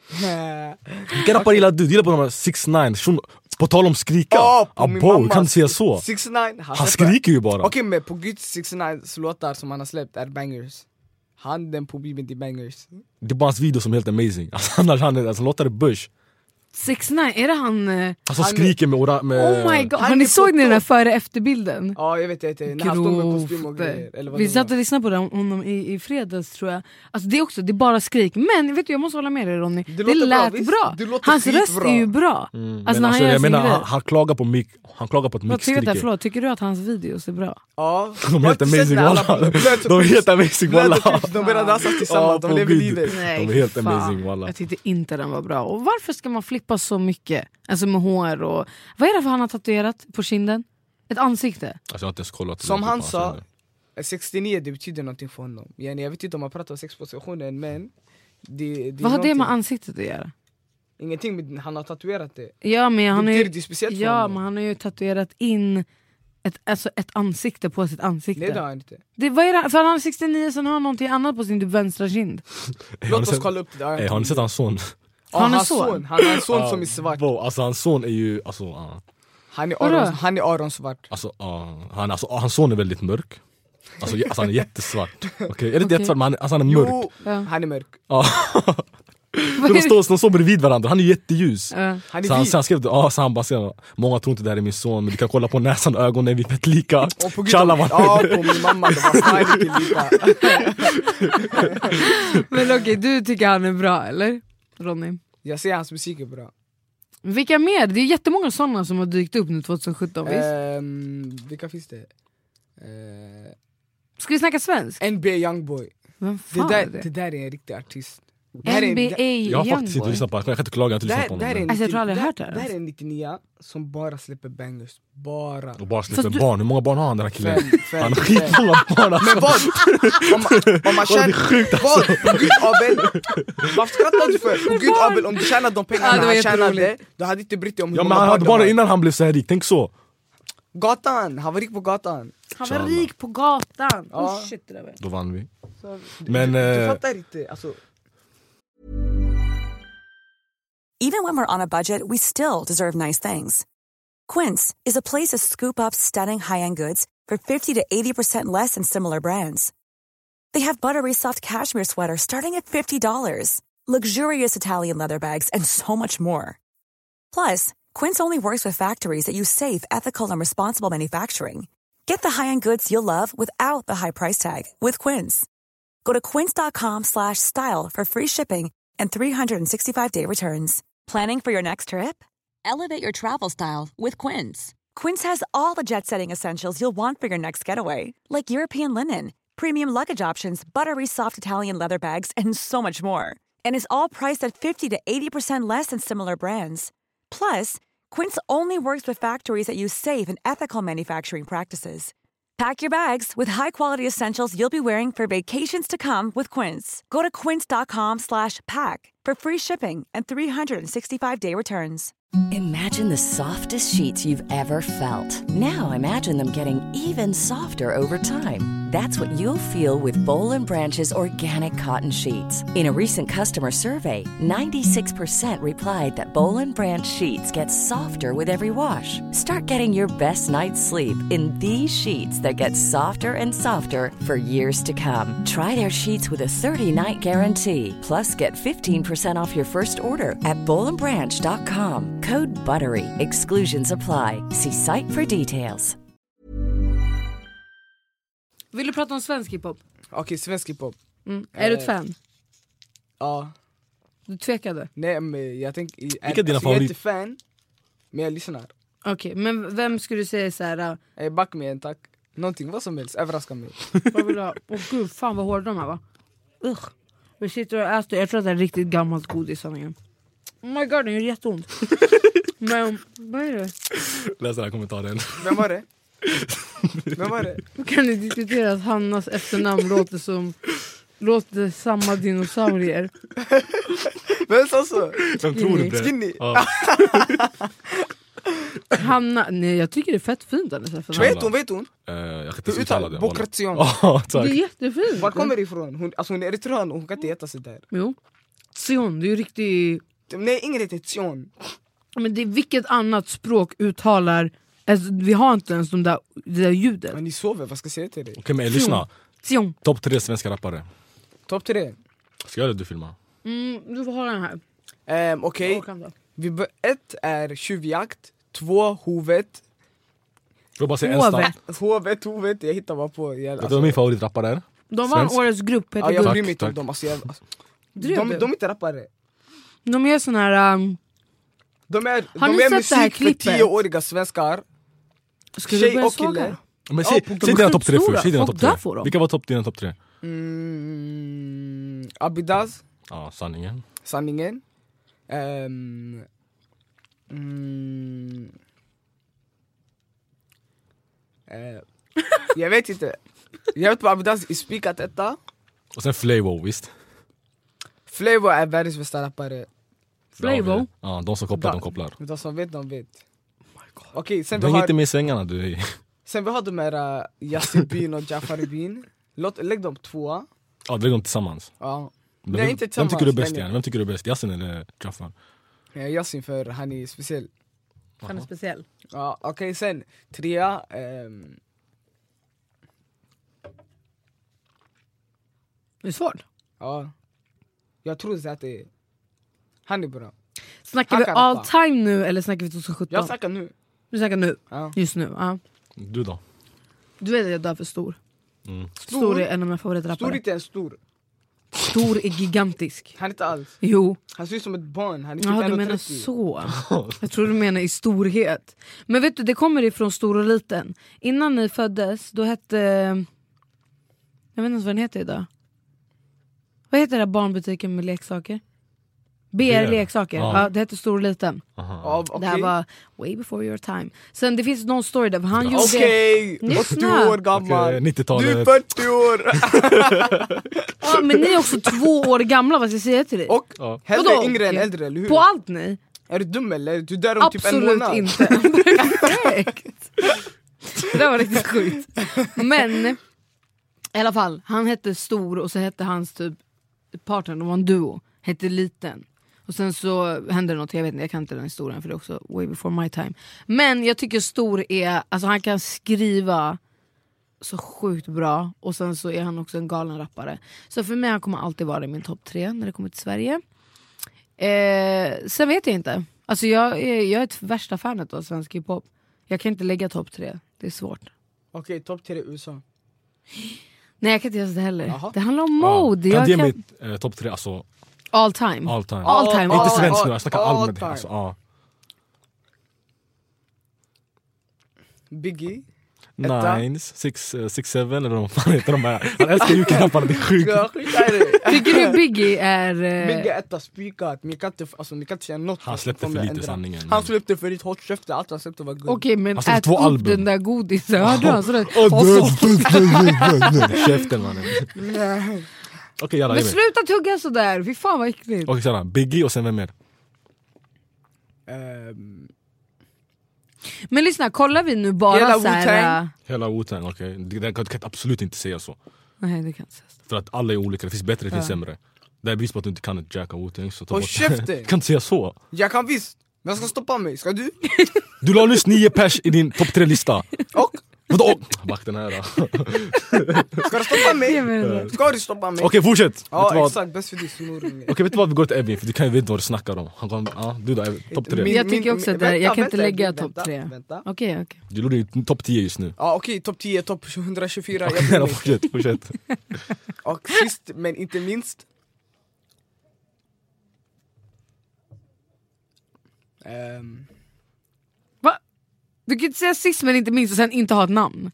Speaker 5: Vilka rappare gillar du? Du gillar på de här 6ix9ine. På tal om skrika. Abo, kan du säga så?
Speaker 6: 6ix9ine,
Speaker 5: han skriker ju bara.
Speaker 6: Okej, men på gud 6ix9ines låtar som han har släppt är bangers. Den på bilen till bangers.
Speaker 5: Det är bara hans video som är helt amazing. Alltså låtar är Bush.
Speaker 4: 6ix9ine, är det han...
Speaker 5: Alltså skriker med...
Speaker 4: Oh my god, har ni såg ni den här före-efterbilden?
Speaker 6: Ja, jag vet. När han stod med kostym och grejer.
Speaker 4: Vi satt och lyssnade på honom i fredags tror jag. Alltså det är bara skrik. Men vet du, jag måste hålla med dig Ronny. Det lät bra. Hans röst är ju bra. Alltså,
Speaker 5: jag menar, han klagar på Mick. Han klagar på att Mick skriker.
Speaker 4: Tycker du att hans videos är bra?
Speaker 6: Ja.
Speaker 5: De är helt amazing walla. De är helt amazing walla.
Speaker 6: De börjar dansa tillsammans, de lever livet.
Speaker 5: De är helt amazing walla.
Speaker 4: Jag tyckte inte den var bra. Och varför ska man flippa så mycket? Alltså med hår och... Vad är det för han har tatuerat på kinden? Ett ansikte?
Speaker 5: Alltså jag har inte ens kollat.
Speaker 6: Som han sa, 69 det betyder någonting för honom. Jag vet inte om man pratar om sexpositionen, men
Speaker 4: vad har det med ansiktet att göra?
Speaker 6: Ingenting, men han har tatuerat det.
Speaker 4: Ja, men han
Speaker 6: har
Speaker 4: ju tatuerat in ett ansikte på sitt ansikte.
Speaker 6: Nej, det har han inte.
Speaker 4: Vad är det? För han är 69, sen har han någonting annat på sin typ vänstra kind.
Speaker 6: Låt oss kolla upp det.
Speaker 5: Har ni sett hans son?
Speaker 6: Han har en son som är svart.
Speaker 5: Alltså hans son är ju...
Speaker 6: Han är Aron svart.
Speaker 5: Hans son är väldigt mörk. Alltså han är jättesvart. Okay. Är det inte jättesvart? Men han är mörk.
Speaker 6: Jo, han är mörk.
Speaker 5: De står bredvid varandra. Han är jätteljus.
Speaker 6: Han
Speaker 5: skrev så han bara många tror inte det här är min son, men du kan kolla på näsan och ögonen, vi är fett lika.
Speaker 6: På min mamma, det var fan inte lika.
Speaker 4: Men okej, du tycker han är bra, eller? Ronny?
Speaker 6: Jag ser hans musik är bra.
Speaker 4: Vilka mer? Det är jättemånga sådana som har dykt upp nu 2017, visst?
Speaker 6: Vilka finns det?
Speaker 4: Ska vi snacka svensk?
Speaker 6: NBA Youngboy.
Speaker 4: Vem fan
Speaker 6: det där är en riktig artist.
Speaker 4: NBA
Speaker 5: jag har faktiskt inte lyssnat på det. Jag kan inte klaga, jag har inte lyssnat på honom.
Speaker 4: Jag tror aldrig hört det.
Speaker 6: Det här är en 99 som bara släpper bangers.
Speaker 5: Och bara släpper barn. Hur många barn har han, den här killen? Han har skitmånga barn.
Speaker 6: Men vad? Om man tjänar... Vad? På Gud Abel. Varför skrattar du för? På Gud Abel, om du tjänar de pengarna han tjänade, då hade inte brytt dig om hur
Speaker 5: många barn. Ja, men han hade barn innan han blev så här rik, tänk så.
Speaker 6: Gatan, han var rik på gatan.
Speaker 4: Han var rik på gatan.
Speaker 6: Shit, det där.
Speaker 5: Då vann vi.
Speaker 6: Men du fattar inte, alltså.
Speaker 7: Even when we're on a budget, we still deserve nice things. Quince is a place to scoop up stunning high-end goods for 50 to 80% less than similar brands. They have buttery soft cashmere sweaters starting at $50, luxurious Italian leather bags, and so much more. Plus, Quince only works with factories that use safe, ethical, and responsible manufacturing. Get the high-end goods you'll love without the high price tag with Quince. Go to quince.com/style for free shipping and 365-day returns. Planning for your next trip? Elevate your travel style with Quince. Quince has all the jet-setting essentials you'll want for your next getaway, like European linen, premium luggage options, buttery soft Italian leather bags, and so much more. And is all priced at 50 to 80% less than similar brands. Plus, Quince only works with factories that use safe and ethical manufacturing practices. Pack your bags with high-quality essentials you'll be wearing for vacations to come with Quince. Go to quince.com/pack for free shipping and 365-day returns.
Speaker 8: Imagine the softest sheets you've ever felt. Now imagine them getting even softer over time. That's what you'll feel with Boll & Branch's organic cotton sheets. In a recent customer survey, 96% replied that Boll & Branch sheets get softer with every wash. Start getting your best night's sleep in these sheets that get softer and softer for years to come. Try their sheets with a 30-night guarantee. Plus, get 15% off your first order at bollandbranch.com. Code BUTTERY. Exclusions apply. See site for details.
Speaker 4: Vill du prata om svensk hiphop?
Speaker 6: Okej, svensk hiphop.
Speaker 4: Är du ett fan?
Speaker 6: Ja.
Speaker 4: Du tvekade?
Speaker 6: Nej, men jag tänker...
Speaker 5: Vilka är dina
Speaker 6: jag är inte fan, men jag lyssnar.
Speaker 4: Okej, men vem skulle du säga såhär...
Speaker 6: Back med en tack. Någonting, vad som helst, överraska mig.
Speaker 4: Vad vill du ha? Åh gud, fan vad hårda de här va? Vi sitter och äter, jag tror att det är riktigt gammalt godis sanningen. Oh my god, det är jätteont. Men, vad är det?
Speaker 5: Läs den här kommentaren.
Speaker 6: Vem var det? Vem var det?
Speaker 4: Kan ni diskutera att Hannas efternamn låter samma dinosaurier?
Speaker 6: Vem sa så?
Speaker 5: Vem tror du det?
Speaker 6: Skinny.
Speaker 5: Ja.
Speaker 4: Hanna, nej jag tycker det är fett fint.
Speaker 6: Vet hon?
Speaker 5: Jag kan inte uttala det.
Speaker 6: Bokration.
Speaker 4: Det är jättefint.
Speaker 6: Var kommer det ifrån? Hon är eritrean och hon kan inte äta sig där.
Speaker 4: Jo. Sion, det är ju riktigt...
Speaker 6: Nej, ingen heter Sion.
Speaker 4: Men det är vilket annat språk uttalar... Alltså, vi har inte ens det där ljudet.
Speaker 6: Men ni sover, vad ska jag säga till dig?
Speaker 5: Okej, men lyssna.
Speaker 4: Sion.
Speaker 5: Topp 3 svenska rappare.
Speaker 6: Topp 3?
Speaker 5: Ska jag eller du filma?
Speaker 4: Du får ha den här.
Speaker 6: Okej. 1 är Tjuvjakt. 2 Hovet.
Speaker 5: Jag bara säga en stark.
Speaker 6: Hovet, jag hittar bara på.
Speaker 5: Det var min favoritrappare där.
Speaker 4: De var årets grupp.
Speaker 6: Ja, jag bryr mig inte om dem. Alltså, de är inte rappare.
Speaker 4: De är sån här...
Speaker 6: De är musik för 10-åriga svenskar. Tjej och kille.
Speaker 5: Men säg dina topp 3 först. Vilka var dina topp 3?
Speaker 6: Abidaz.
Speaker 5: Ja, sanningen.
Speaker 6: Jag vet inte. Jag vet på Abidaz i spikat etta.
Speaker 5: Och sen Flavor, visst?
Speaker 6: Flavor är världens bästa rappare.
Speaker 4: Flavor?
Speaker 5: Ja, de som kopplar, de kopplar.
Speaker 6: De som vet, de vet. Okej, sen
Speaker 5: du har inte med i svängarna du är.
Speaker 6: Sen vi har de här Yassibin och Jafaribin. Lägg dem 2.
Speaker 5: Ja, lägg dem tillsammans.
Speaker 6: Ja.
Speaker 5: Nej, inte tillsammans. Vem tycker du är bäst igen? Vem tycker du är bäst? Yassin eller Jafar?
Speaker 6: Ja, Yassin för han är speciell.
Speaker 4: Han är speciell.
Speaker 6: Ja, okej, sen 3.
Speaker 4: Det är svårt.
Speaker 6: Ja. Jag tror att det är... Han är bra.
Speaker 4: Snackar vi all time nu eller snackar vi 2017?
Speaker 6: Jag snackar nu.
Speaker 4: Du snackar nu?
Speaker 6: Ja.
Speaker 4: Just nu, ja.
Speaker 5: Du då?
Speaker 4: Du vet att jag dör för Stor. Stor är en av mina favoritrappare.
Speaker 6: Stor är inte en stor.
Speaker 4: Stor är gigantisk.
Speaker 6: Han är inte alls.
Speaker 4: Jo.
Speaker 6: Han ser ut som ett barn. Han är
Speaker 4: typ du menar så. Jag tror du menar i storhet. Men vet du, det kommer ifrån stor och liten. Innan ni föddes, då hette... Jag vet inte vad den heter idag. Vad heter det barnbutiken med leksaker? BR-leksaker. Ja, det heter stor och liten.
Speaker 6: Okay.
Speaker 4: Det här var way before your time. Sen det finns någon story där han gjorde...
Speaker 6: Okej, 80 år gammal.
Speaker 5: 90-talet.
Speaker 6: Du är 40 år.
Speaker 4: Ja, men ni är också 2 år gamla, vad ska jag säga till dig?
Speaker 6: Och hellre yngre än äldre, eller hur?
Speaker 4: På allt ni?
Speaker 6: Är du dum eller? Du där om typ en månad.
Speaker 4: Absolut inte. Perfekt. Det var riktigt sjukt. Men i alla fall, han hette Stor och så hette hans typ partner, de var en duo, hette Liten. Och sen så hände det något, jag vet inte, jag kan inte den historien för det är också way before my time. Men jag tycker Stor är, alltså han kan skriva så sjukt bra. Och sen så är han också en galen rappare. Så för mig han kommer alltid vara i min topp 3 när det kommer till Sverige. Sen vet jag inte. Alltså jag är ett värsta fanet av svensk hiphop. Jag kan inte lägga topp 3, det är svårt.
Speaker 6: Okej, topp 3 USA.
Speaker 4: Nej, jag kan inte göra det heller. Jaha. Det handlar om mode.
Speaker 5: Kan du ge mig topp 3, alltså...
Speaker 4: All time.
Speaker 5: All time.
Speaker 4: Inte
Speaker 5: svensk nu, jag snackar allmänt. Alltså,
Speaker 6: Biggie.
Speaker 5: Nines, 6-7 eller vad fan heter de här. Han älskar UK-rapparna, det är sjukt.
Speaker 4: Tycker du Biggie är...
Speaker 6: Biggie är etta spikat, men ni kan inte säga något.
Speaker 5: Han släppte för lite sanningen.
Speaker 6: Han släppte för lite hårt käfte, allt han släppte var god.
Speaker 4: Okej, men
Speaker 5: han
Speaker 4: ät upp
Speaker 5: album.
Speaker 4: den där godisen, hörde han sådär?
Speaker 5: Käften mannen. Okej, jalla,
Speaker 4: men sluta tugga sådär, fy fan vad äckligt.
Speaker 5: Okej, sådär, Biggie och sen vem mer?
Speaker 4: Men lyssna, kollar vi nu bara
Speaker 6: hela
Speaker 4: såhär...
Speaker 5: Hela Wu-Tang, okej. Det kan absolut inte säga så.
Speaker 4: Nej, det kan inte säga så.
Speaker 5: För att alla är olika, det finns bättre, det finns sämre. Det är bevis på att du inte kan ett Jack och Wu-Tang.
Speaker 6: Håll käften!
Speaker 5: Du kan inte säga så.
Speaker 6: Jag kan visst, men jag ska stoppa mig, ska du?
Speaker 5: Du la nyss 9 pers i din topp 3-lista.
Speaker 6: Och?
Speaker 5: Vadå? Back den här då.
Speaker 6: Ska du stoppa mig? Ska du stoppa mig?
Speaker 5: Okej, fortsätt!
Speaker 6: Ja, exakt, bäst för dig snoring.
Speaker 5: Okej, vet du vad, vi går till Evin, för du kan ju veta vad du snackar om. Han kom, du då, topp 3.
Speaker 4: Jag tycker också att jag kan inte lägga topp 3. Okej.
Speaker 5: Du låter ju topp 10 just nu.
Speaker 6: Ja okej, topp 10, topp 124.
Speaker 5: Okej, fortsätt.
Speaker 6: Och sist men inte minst
Speaker 4: Va? Du kan inte säga sist men inte minst och sen inte ha ett namn.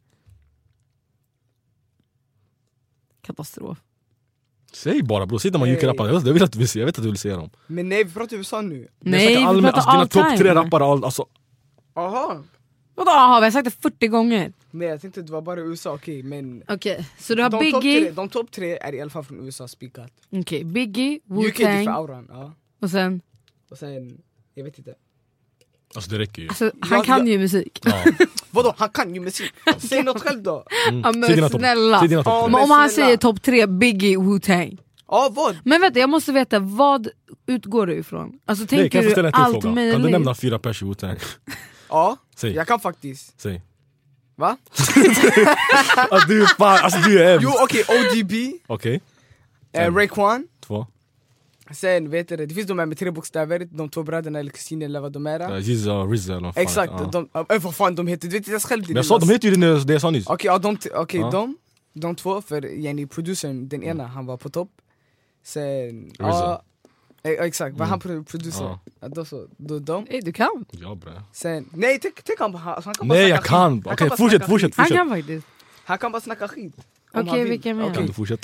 Speaker 4: Katastrof.
Speaker 5: Säg bara bror, sitter man UK-rappare. Jag vet att du vill se dem.
Speaker 6: Men nej, vi pratar USA nu.
Speaker 4: Nej, vi pratar
Speaker 5: alltså, dina topp 3 rappare, alltså.
Speaker 6: Aha.
Speaker 4: Vadå, har vi sagt det 40 gånger?
Speaker 6: Nej, jag tänkte att det var bara USA, okej, men...
Speaker 4: Okej, så du har Biggie...
Speaker 6: De topp 3 är i alla fall från USA spikat.
Speaker 4: Okej, Biggie,
Speaker 6: UK är
Speaker 4: Wu-Tang...
Speaker 6: för auran, ja.
Speaker 4: Och sen,
Speaker 6: jag vet inte.
Speaker 5: Alltså det räcker ju.
Speaker 4: alltså, han kan ju musik.
Speaker 5: Ja.
Speaker 6: Vadå, han kan ju musik. Säg något själv då.
Speaker 4: Ja, men snälla. Men om han säger topp 3, Biggie, Wu-Tang.
Speaker 6: Ja, vad?
Speaker 4: Men vänta, jag måste veta, vad utgår du ifrån? Alltså tänker du allt möjligt?
Speaker 5: Kan du nämna 4 pers i Wu-Tang?
Speaker 6: Ja,
Speaker 5: säg.
Speaker 6: Jag kan faktiskt.
Speaker 5: Säg.
Speaker 6: Va?
Speaker 5: Alltså du är fan, alltså du är
Speaker 6: Jo okej, ODB.
Speaker 5: Okej.
Speaker 6: Raekwon.
Speaker 5: 2.
Speaker 6: Sen vet du det finns de här med 3 bokstäver, de 2 bröderna eller kusiner eller vad de är.
Speaker 5: Jizza och Rizza eller vad fan.
Speaker 6: Exakt, vad fan de heter, du vet jag själv.
Speaker 5: Men jag sa, de heter ju det jag sa nyss.
Speaker 6: Okej, de 2, för yani producern, den ena, han var på topp. Sen, exakt, var han producer. Då de.
Speaker 4: Du kan.
Speaker 5: Ja bre.
Speaker 6: Sen, nej, tänk han bara snacka.
Speaker 5: Nej, jag kan. Okej, fortsätt.
Speaker 4: Han kan faktiskt.
Speaker 6: Han kan bara snacka skit.
Speaker 4: Okej, vilka mer?
Speaker 5: Kan du fortsätta?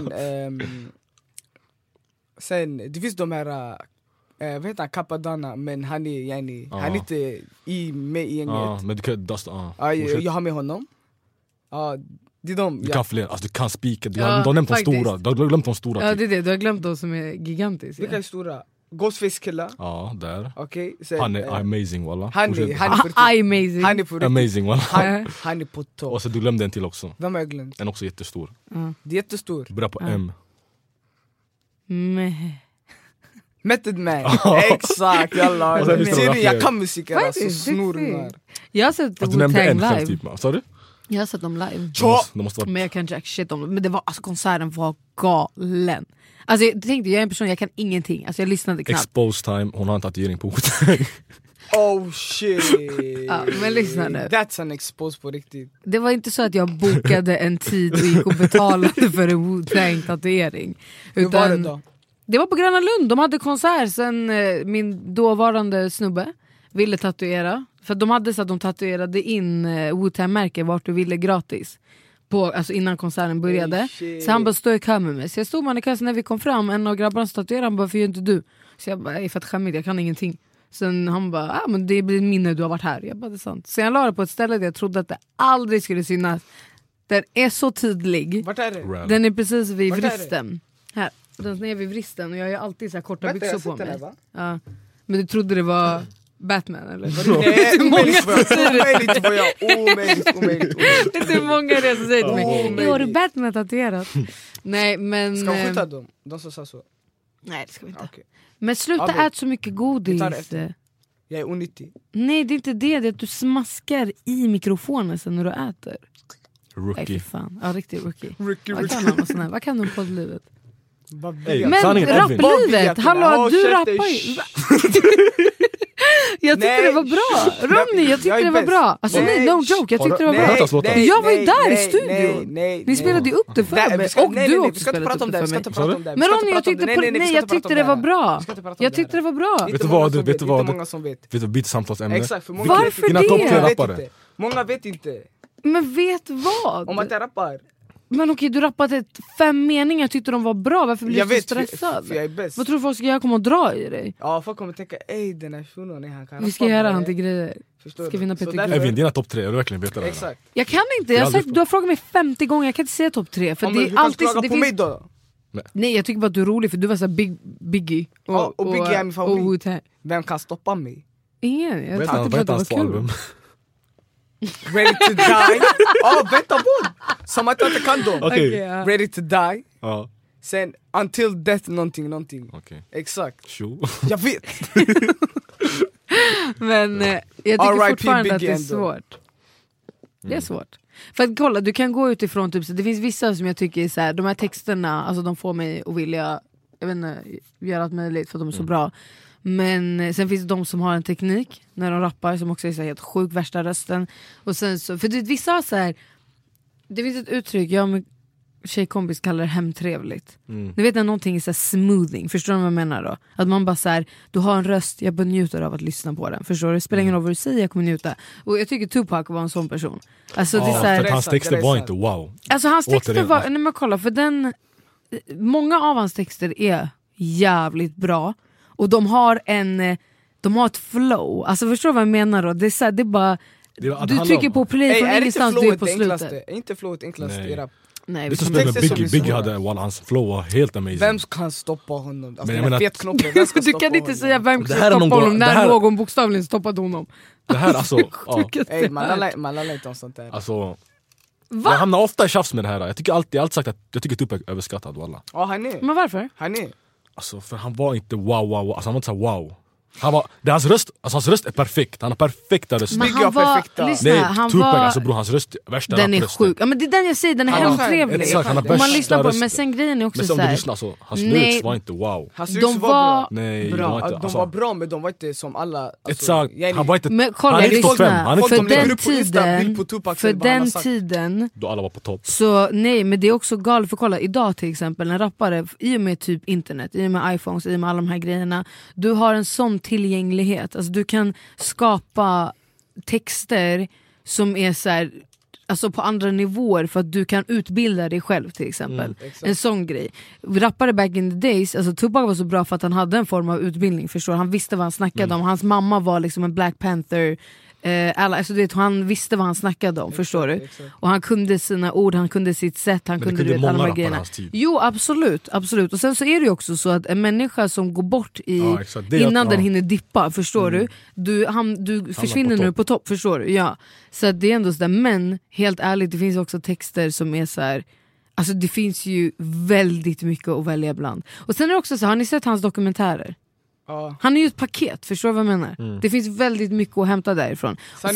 Speaker 6: Sen, det finns de här, vad heter han, Capadonna, men han är han är inte med i gänget.
Speaker 5: Men du kan
Speaker 6: jag har med honom. Det är de.
Speaker 5: Du kan fler, alltså du kan spika. Du har nämnt de stora, du har glömt de stora.
Speaker 4: Ja, det är det, du har glömt de som är gigantiska.
Speaker 6: Vilka är stora? Ghostface-killar.
Speaker 5: Ja, där.
Speaker 6: Okej,
Speaker 5: han är amazing walla.
Speaker 6: Han är på
Speaker 5: amazing walla.
Speaker 6: Han är på topp.
Speaker 5: Och så du glömde en till också.
Speaker 6: Vem har jag glömt?
Speaker 5: Den är också jättestor.
Speaker 6: Det är jättestor.
Speaker 5: Börjar på M.
Speaker 6: Method Man. Exakt, jalla. Jag kan musik, alltså snorungar.
Speaker 4: Jag har sett
Speaker 5: Wu-Tang
Speaker 4: live.
Speaker 5: Typ, sa du?
Speaker 4: Jag har sett dem live.
Speaker 5: Men
Speaker 4: jag kan jack shit om det. Men det var, alltså, konserten var galen. Alltså jag tänkte, jag är en person, jag kan ingenting. Alltså jag lyssnade knappt.
Speaker 5: Expose time, hon har en tatuering på Wu-Tang.
Speaker 6: Oh shit.
Speaker 4: Ja, men lyssna nu.
Speaker 6: That's an expose på riktigt.
Speaker 4: Det var inte så att jag bokade en tid och gick och betalade för en Wu-Tang tatuering.
Speaker 6: Hur var det då?
Speaker 4: Det var på Gröna Lund, de hade konsert sen min dåvarande snubbe ville tatuera. För de hade så att de tatuerade in Wu-Tang-märke vart du ville gratis. Alltså innan konserten började. Så han bara stod i kö med mig. Så jag stod man i kö, när vi kom fram, en av grabbarna tatuerade, han bara, för gör inte du? Så jag bara, för att skämmigt, jag kan ingenting. Sen han bara, men det blir minne, du har varit här. Jag bara, det är sant. Så jag la det på ett ställe där jag trodde att det aldrig skulle synas. Den är så tydlig.
Speaker 6: Vart är det?
Speaker 4: Den är precis vid vristen. Här, den är vid vristen och jag har ju alltid så här korta byxor på mig. Ja. Men du trodde det var Batman eller?
Speaker 6: Omöjligt var jag. Omöjligt.
Speaker 4: Det är så många det som säger till mig, har du Batman tatuerat? Nej men...
Speaker 6: Ska vi skjuta dem? De som sa så?
Speaker 4: Nej det ska vi inte. Okay. Men sluta ät så mycket godis.
Speaker 6: Jag är onyttig.
Speaker 4: Nej det är inte det, det är att du smaskar i mikrofonen sen när du äter.
Speaker 5: Rookie.
Speaker 4: Nej, fan. Ja, riktigt rookie. Vad kan du om poddlivet? Men rapplivet, hallå du rappar ju. Jag tyckte det var bra. Romney, jag tyckte det var bra. Alltså nej, no joke, jag tyckte det var bra. Jag var ju där i studion. Ni spelade ju upp det för mig. Och du också spelade upp det för mig. Men Ronny, jag tyckte det var bra. Jag tyckte det var bra.
Speaker 5: Vet du vad? Vet du vad?
Speaker 6: Många som vet.
Speaker 5: Vet du vad byta samtalsämne?
Speaker 6: Exakt,
Speaker 4: varför det?
Speaker 6: Många vet inte.
Speaker 4: Men vet vad?
Speaker 6: Om att jag rappar.
Speaker 4: Men okej, du rappade 5 meningar, tyckte de var bra. Varför blir du så stressad?
Speaker 6: För jag är bäst.
Speaker 4: Vad tror du folk ska göra? Komma och dra i dig?
Speaker 6: Ja, folk kommer tänka, den här shunon, han kan rappa.
Speaker 4: Vi ska göra han till grejer.
Speaker 6: Förstår
Speaker 4: ska vinna Peter
Speaker 5: Guld. Evin, dina topp 3, jag vill verkligen veta det.
Speaker 6: Exakt.
Speaker 4: Jag kan inte, du har frågat mig 50 gånger, jag kan inte säga topp 3. För det är alltid
Speaker 6: klaga på mig då?
Speaker 4: Nej, jag tycker bara att du är rolig, för du var såhär Biggie.
Speaker 6: Och Biggie är min favorit. Vem kan stoppa mig?
Speaker 4: Ingen, jag
Speaker 5: tyckte bara att det var kul.
Speaker 6: Ready to die. Vänta på. Som att jag inte kan dem. Ready to die. Sen until death någonting. Exakt. Jag vet.
Speaker 4: Men jag tycker fortfarande att det är svårt. Det är svårt. För att kolla, du kan gå utifrån typ, så det finns vissa som jag tycker är så här, de här texterna, alltså de får mig att vilja, jag vet inte, göra allt möjligt för att de är så bra. Men sen finns det de som har en teknik när de rappar som också är så helt sjuk, värsta rösten. Och sen så, för det, vissa har så här, det finns ett uttryck, jag och min tjejkompis kallar det hemtrevligt. Ni vet när någonting är så här smoothing, förstår du vad jag menar då? Att man bara så här, du har en röst, jag bara njuter av att lyssna på den. Förstår du? Det spelar ingen roll vad du säger, jag kommer njuta. Och jag tycker Tupac var en sån person. Alltså det är så här,
Speaker 5: för hans texter var inte wow.
Speaker 4: Alltså hans texter var, nej men kolla, för många av hans texter är jävligt bra. Och de har ett flow. Alltså förstår du vad jag menar då? Det är så här, det är bara, du trycker på play från ingenstans, du är på slutet.
Speaker 6: Är inte flowet enklast i rap?
Speaker 4: Nej,
Speaker 5: det är så med Biggie hade, hans flow var helt amazing.
Speaker 6: Vem kan stoppa honom? Alltså,
Speaker 5: men
Speaker 4: du kan inte säga vem kan stoppa honom när någon bokstavligen stoppade honom.
Speaker 5: Det här alltså
Speaker 6: man lär inte om sånt där.
Speaker 5: Alltså, jag hamnar ofta i tjafs med det här. Jag tycker alltid sagt att jag tycker Tupac är överskattad.
Speaker 6: Han är.
Speaker 4: Men varför?
Speaker 6: Han är.
Speaker 5: Alltså för han var inte wow. Alltså han var inte så wow. Hans röst är perfekt. Han har perfekta röst.
Speaker 4: Men han var, lyssna,
Speaker 5: Tupac, alltså bror, hans röst värsta.
Speaker 4: Den är sjuk. Ja, men det är den jag säger, den är hemtrevlig.
Speaker 5: Om
Speaker 4: man lyssnar på, men sen grejen är också så här.
Speaker 5: Alltså, hans lyrics var inte wow.
Speaker 4: De var
Speaker 5: bra.
Speaker 6: De var bra, men de var inte som alla.
Speaker 5: Exakt. Han var inte.
Speaker 4: Men kolla, lyssna. För den tiden
Speaker 5: då alla var på topp.
Speaker 4: Så nej, men det är också galet. För kolla, idag till exempel, en rappare, i och med typ internet, i och med iPhones, i och med alla de här grejerna, du har en sån tillgänglighet. Alltså du kan skapa texter som är så här, alltså på andra nivåer, för att du kan utbilda dig själv till exempel. En sån grej. Rappare back in the days, alltså Tupac var så bra för att han hade en form av utbildning, förstår. Han visste vad han snackade om. Hans mamma var liksom en Black Panther. Alltså det, han visste vad han snackade om, förstår du? Och han kunde sina ord, han kunde sitt sätt, han kunde alla de här grejerna. Jo, absolut. Och sen så är det ju också så att en människa som går bort innan den hinner dippa, förstår du? Du försvinner nu på topp, förstår du? Ja. Så att det är ändå så där, men helt ärligt, det finns också texter som är så här, alltså det finns ju väldigt mycket att välja bland. Och sen är det också så, har ni sett hans dokumentärer? Han är ju ett paket, förstår du vad jag menar? Det finns väldigt mycket att hämta därifrån.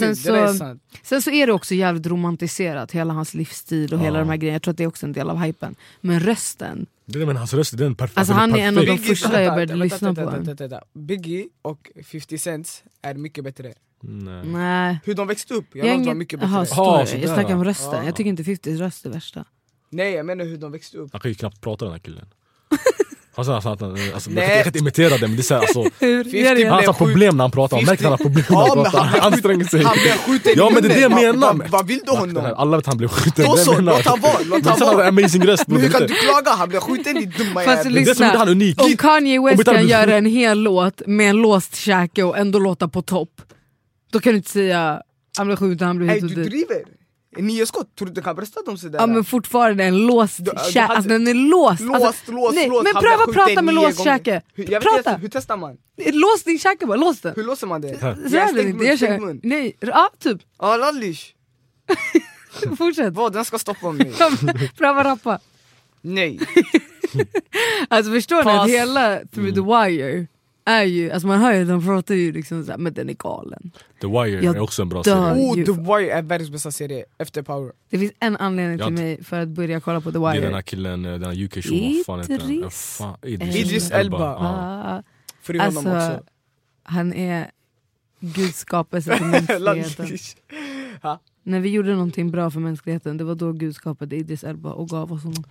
Speaker 4: Sen så är det också jävligt romantiserat, hela hans livsstil och hela de här grejerna. Jag tror att det är också en del av hypen. Men rösten,
Speaker 5: hans röst, den perfekt.
Speaker 4: Alltså han är en av de första jag började lyssna på.
Speaker 6: Biggie och 50 Cent är mycket bättre.
Speaker 4: Nej.
Speaker 6: Hur de växte upp, jag var mycket bättre.
Speaker 4: Jag snackar om rösten. Jag tycker inte 50s röst är värsta.
Speaker 6: Nej, jag menar hur de växte upp.
Speaker 5: Han kan ju knappt prata, den här killen. Jag kan inte imitera det, men det är så här, alltså, han har problem när han pratar. Han märker att han har problem när han pratar. Han anstränger sig.
Speaker 6: Han blev skjuten.
Speaker 5: Ja, men det är det jag menar.
Speaker 6: Vad vill du honom?
Speaker 5: Alla vet att han blev skjuten.
Speaker 6: Då så, låt han vara.
Speaker 5: Amazing röst.
Speaker 6: Men hur kan du klaga? Han blev skjuten i dumma jävlar.
Speaker 5: Det är som han är unik.
Speaker 4: Om Kanye West kan göra en hel låt med en låst käke och ändå låta på topp, då kan du inte säga han blev skjuten, han blev hit och dit.
Speaker 6: Du driver. 9 skott, tror du kan brösta dem sådär?
Speaker 4: Ja, men fortfortfarande en låst käke, alltså den är låst.
Speaker 6: Låst.
Speaker 4: Men pröva prata med låst käke. Prata.
Speaker 6: Hur testar man?
Speaker 4: Lås din käke bara, lås den.
Speaker 6: Hur låser man det?
Speaker 4: Stäng mun. Nej, ja typ.
Speaker 6: Ja, lallish.
Speaker 4: Fortsätt.
Speaker 6: Vad, den ska stoppa mig.
Speaker 4: Pröva rappa.
Speaker 6: Nej.
Speaker 4: Alltså förstår ni att hela Through the Wire är ju, alltså man hör ju, de pratar ju liksom såhär, men den är galen.
Speaker 5: The Wire är också en bra serie.
Speaker 6: The Wire är världens bästa serie efter Power.
Speaker 4: Det finns en anledning till mig för att börja kolla på The Wire.
Speaker 5: Det är den här killen, den här UK-show.
Speaker 6: Idris Elba. För honom också.
Speaker 4: Han är gudskapelse till mänskligheten. När vi gjorde någonting bra för mänskligheten, det var då Gud skapade Idris Elba och gav oss honom.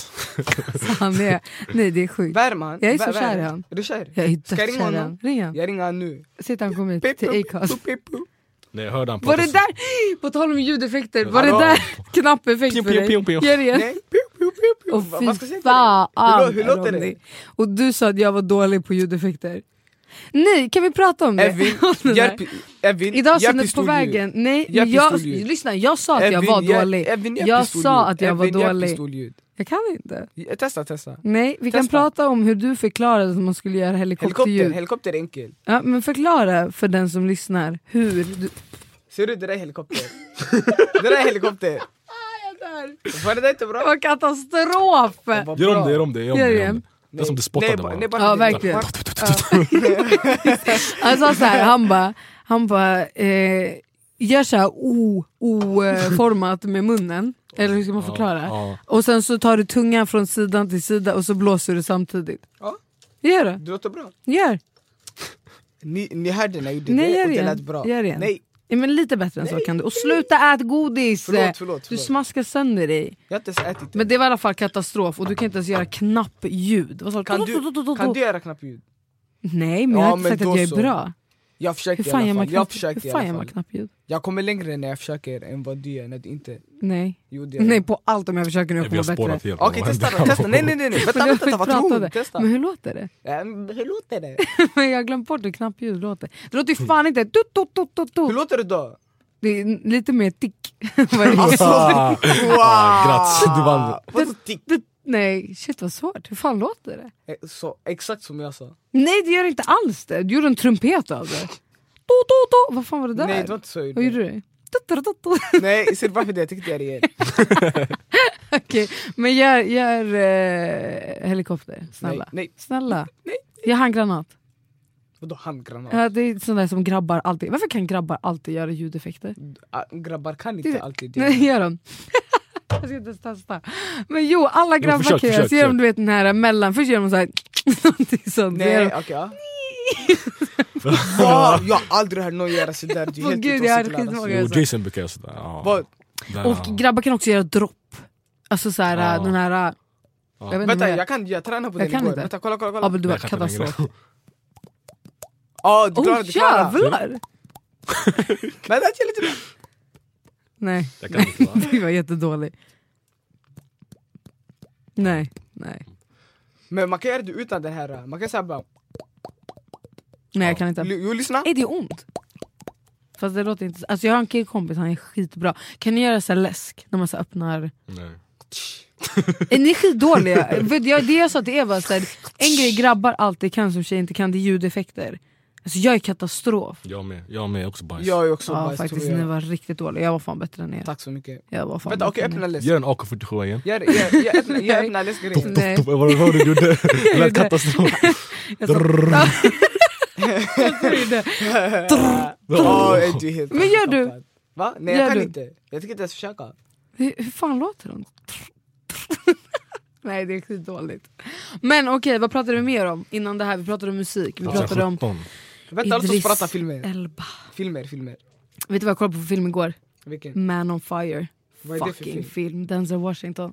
Speaker 4: Nej, det är sjukt.
Speaker 6: Värman.
Speaker 4: Jag är så kär i han.
Speaker 6: Är du kär?
Speaker 4: Jag är dödskär i han. Ring han.
Speaker 6: Jag ringer han nu.
Speaker 4: Sitter han kommer till Acast.
Speaker 5: Nej, jag hörde han
Speaker 4: var det där, på tal om ljudeffekter, var det där knappeffekt för dig? Gör det igen. Och fy fan,
Speaker 6: hur låter det?
Speaker 4: Och du sa att jag var dålig på ljudeffekter. Nej, kan vi prata om det?
Speaker 6: Evin,
Speaker 4: idag så på vägen. Nej, lyssna, jag sa att jag var dålig. Jag sa att jag var dålig. Jag kan inte.
Speaker 6: Testa.
Speaker 4: Nej, vi kan prata om hur du förklarade att man skulle göra helikopterljud.
Speaker 6: Helikopter är enkel.
Speaker 4: Ja, men förklara för den som lyssnar hur du...
Speaker 6: Ser du, det där är helikopter. Det där är helikopter. Var det där inte bra?
Speaker 4: Det var katastrof.
Speaker 5: Gör om det. Det är som du spottade.
Speaker 4: Ja, verkligen. Alltså så här, han bara gör så här o-format med munnen. Eller hur ska man förklara? Och sen så tar du tungan från sidan till sida och så blåser du samtidigt.
Speaker 6: Ja.
Speaker 4: Gör det.
Speaker 6: Det låter bra.
Speaker 4: Gör.
Speaker 6: Ni hörde när jag gjorde det och det lät bra.
Speaker 4: Nej. Ja, men lite bättre än så kan du. Och sluta ät godis.
Speaker 6: Förlåt.
Speaker 4: Du smaskar sönder dig.
Speaker 6: Jag har inte ens ätit det.
Speaker 4: Men det var i alla fall katastrof. Och du kan inte ens göra knappljud.
Speaker 6: Kan du göra knappljud?
Speaker 4: Nej, men jag har inte sagt att jag är bra.
Speaker 6: Jag försöker
Speaker 4: hur fan
Speaker 6: i alla fall.
Speaker 4: Hur fan gör man knappljud?
Speaker 6: Jag kommer längre när jag försöker än vad du gör när du inte.
Speaker 4: Nej. Nej, på allt om jag försöker nu kommer bättre.
Speaker 6: Okej, testa. Nej. Vänta, vad tror du? Testa.
Speaker 4: Men hur låter det?
Speaker 6: Hur låter det?
Speaker 4: Men jag har glömt bort hur knappljud låter. Det låter ju fan inte.
Speaker 6: Hur låter det då?
Speaker 4: Det är lite mer tick.
Speaker 5: Grattis, du vann.
Speaker 4: Nej, shit vad svårt. Hur fan låter det?
Speaker 6: Så, exakt som jag sa.
Speaker 4: Nej, det gör inte alls det. Du gjorde en trumpet av det. Vad fan var det där?
Speaker 6: Nej, det var inte så.
Speaker 4: Vad gjorde du?
Speaker 6: Nej, ser varför det? Jag tyckte jag är igen.
Speaker 4: Okej, men gör helikopter. Snälla.
Speaker 6: Nej.
Speaker 4: Snälla. Nej. Gör handgranat.
Speaker 6: Vadå handgranat?
Speaker 4: Ja, det är sånt där som grabbar alltid. Varför kan grabbar alltid göra ljudeffekter?
Speaker 6: Grabbar kan inte alltid
Speaker 4: det. Nej, gör de. Jag ska inte testa. Men jo, alla grabbar kan göra. Ser de, du vet, den här mellan. Först gör de såhär. Sånt.
Speaker 6: Nej, okej. Jag har aldrig hört någon göra sådär. Det är helt
Speaker 4: Gud, jag hade skitmånga.
Speaker 5: Jason brukar göra sådär.
Speaker 4: Och grabbar kan också göra dropp. Alltså såhär, den här...
Speaker 6: Vänta, jag tränar på det igår. Vänta, kolla.
Speaker 4: Ja, men du var katastrof.
Speaker 6: Du klarade det.
Speaker 4: Jävlar!
Speaker 6: Men det är lite bra.
Speaker 4: Nej, det var jättedålig. Nej.
Speaker 6: Men man kan göra det utan den här. Man kan säga bara...
Speaker 4: Nej, jag kan inte.
Speaker 6: Jo, lyssna.
Speaker 4: Är det ont? Fast det låter inte... Alltså jag har en killkompis, han är skitbra. Kan ni göra så här läsk när man så öppnar...
Speaker 5: Nej.
Speaker 4: Är ni skitdåliga? Det jag sa till Eva, så här, en grej grabbar alltid kan som tjejer inte kan, det är ljudeffekter. Alltså jag är katastrof.
Speaker 5: Jag med också bajs.
Speaker 6: Jag är också bajs.
Speaker 4: Faktiskt, ni var riktigt dåliga. Jag var fan bättre än er.
Speaker 6: Tack så mycket.
Speaker 4: Vänta,
Speaker 6: okej, öppna läsk.
Speaker 5: Gör en AK47 igen.
Speaker 6: Jag öppnar läsk.
Speaker 5: Vad var det du gjorde? Det lät katastrof.
Speaker 4: Men gör du?
Speaker 6: Va? Nej, jag kan inte. Jag tycker inte ens försöka.
Speaker 4: Hur fan låter de? Nej, det är skitdåligt. Men okej, vad pratade vi mer om innan det här? Vi pratade om musik. Vi pratade om
Speaker 6: Vänta, låt oss prata filmer.
Speaker 4: Elba.
Speaker 6: Filmer.
Speaker 4: Vet du vad jag kollade på för film igår?
Speaker 6: Vilken?
Speaker 4: Man on Fire.
Speaker 6: Vad är det för
Speaker 4: Fucking film. Denzel Washington.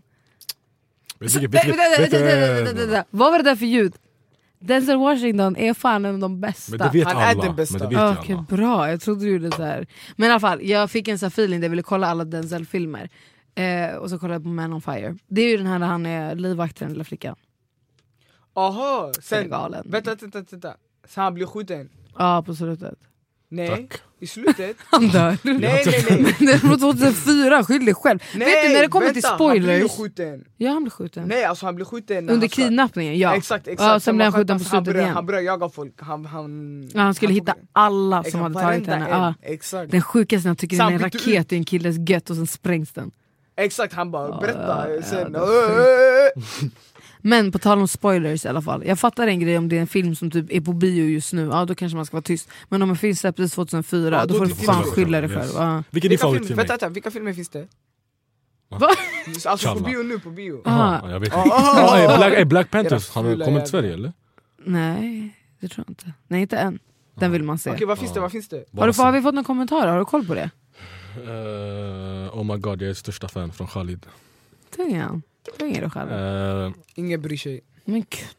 Speaker 4: Vad var det där för ljud? Denzel Washington är fan en av de bästa.
Speaker 5: Men det vet
Speaker 6: han
Speaker 5: alla.
Speaker 6: är den bästa.
Speaker 4: Okej, bra. Jag trodde du gjorde så här. Men i alla fall, jag fick en sån feeling där jag ville kolla alla Denzel-filmer. Och så kollade jag på Man on Fire. Det är ju den här där han är livvakten eller flickan.
Speaker 6: Aha, sen
Speaker 4: galen.
Speaker 6: Vänta. Så han blir skjuten.
Speaker 4: Ja, på slutet.
Speaker 6: Nej,
Speaker 5: tack.
Speaker 6: I slutet.
Speaker 4: Han dör.
Speaker 6: Nej.
Speaker 4: Det är från 2004, skyldig själv.
Speaker 6: Nej,
Speaker 4: vet du när det kommer till spoilers?
Speaker 6: Han blir skjuten.
Speaker 4: Ja, han blir skjuten.
Speaker 6: Nej, alltså han blir skjuten
Speaker 4: under kidnappningen, ja.
Speaker 6: Exakt.
Speaker 4: Ja, sen blir han skjuten på slutet igen.
Speaker 6: Han började jaga folk.
Speaker 4: Han skulle hitta alla som hade tagit henne. Ja.
Speaker 6: Exakt.
Speaker 4: Den sjukaste jag tycker är en raket i en killes gött och sen sprängs den.
Speaker 6: Exakt, han bara berätta sen.
Speaker 4: Men på tal om spoilers i alla fall. Jag fattar en grej om det är en film som typ är på bio just nu. Ja, då kanske man ska vara tyst. Men om en film släpptes 2004, då får du fan skylla dig själv. Ja.
Speaker 5: Vilken är favoritfilm?
Speaker 6: Vänta, vilka filmer finns det?
Speaker 4: Va?
Speaker 6: Alltså på bio nu, på bio.
Speaker 5: Jag vet inte. Black Panthers, han har kommit till Sverige eller?
Speaker 4: Nej, det tror jag inte. Nej, inte än. Den vill man se.
Speaker 6: Okej, vad finns det?
Speaker 4: Har vi fått någon kommentar? Har du koll på det?
Speaker 5: Oh my god, jag är största fan från Khalid.
Speaker 4: Det är du själv.
Speaker 6: Ingen bryr sig.
Speaker 4: Men gud.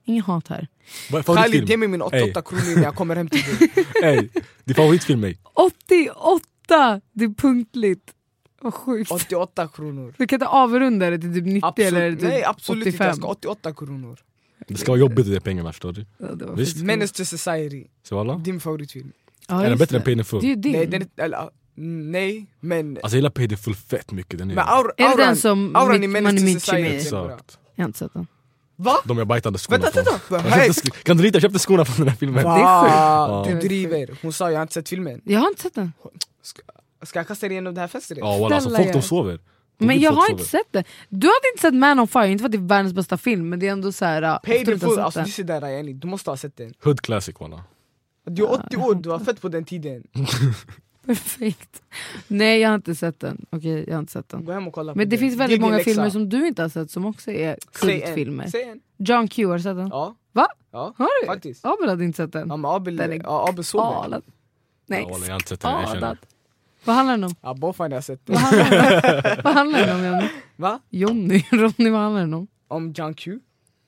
Speaker 4: Ingen hat här.
Speaker 6: Khalid, ge mig min 88 kronor när jag kommer hem till dig.
Speaker 5: Ey, din favoritfilm är
Speaker 4: 88! Det är punktligt. Vad sjukt.
Speaker 6: 88 kronor.
Speaker 4: Du kan inte avrunda det till typ 90 eller typ
Speaker 6: nej, absolut
Speaker 4: 85.
Speaker 6: Inte, jag ska 88 kronor.
Speaker 5: Det ska vara jobbigt det pengarna, förstår du?
Speaker 4: Ja,
Speaker 5: visst?
Speaker 6: Menace to Society.
Speaker 5: Så alla?
Speaker 6: Din favoritfilm.
Speaker 4: Ja,
Speaker 5: är den bättre än Paid in Full?
Speaker 4: Det är din.
Speaker 6: Nej, den är, nej, men...
Speaker 5: Alltså jag gillar Paid in Full fett mycket. Den är
Speaker 4: är det den som
Speaker 6: Manimichi
Speaker 4: med?
Speaker 5: Exakt.
Speaker 4: Jag har inte sett den.
Speaker 6: Va?
Speaker 5: De är bajtande skorna.
Speaker 6: Vänta.
Speaker 5: Kan du lita, jag köpte skorna från den här filmen.
Speaker 6: Va?
Speaker 4: Det är
Speaker 6: sjukt. Du driver. Hon sa jag har inte sett filmen.
Speaker 4: Jag har inte sett den.
Speaker 6: Ska jag kasta dig igenom det här fönstret?
Speaker 5: Ja, voilà, alltså, folk de sover.
Speaker 4: Men jag har inte sett det. Du hade inte sett Man on Fire, inte för att det är världens bästa film, men det är ändå såhär...
Speaker 6: Paid in Full, alltså det är där, du måste ha sett den.
Speaker 5: Hood classic, voilà.
Speaker 6: Du är 80 år, du var fett på den tiden.
Speaker 4: Perfekt. Nej, jag har inte sett den. Okej, jag har inte sett den.
Speaker 6: Gå hem och kolla på
Speaker 4: men det
Speaker 6: den.
Speaker 4: finns väldigt många filmer som du inte har sett som också är kultfilmer.
Speaker 6: Säg en.
Speaker 4: John Q, har du sett den?
Speaker 6: Ja.
Speaker 4: Va?
Speaker 6: Ja,
Speaker 4: har du?
Speaker 6: faktiskt.
Speaker 4: Abel hade inte sett den.
Speaker 6: Ja, men Abel sover.
Speaker 4: Nej,
Speaker 5: ja, jag har inte sett den, jag känner.
Speaker 4: Vad handlar den om?
Speaker 6: Ja, Boffan jag har sett den.
Speaker 4: Vad handlar den om, Johnny?
Speaker 6: Va?
Speaker 4: Ronny, vad handlar den om?
Speaker 6: Om John Q.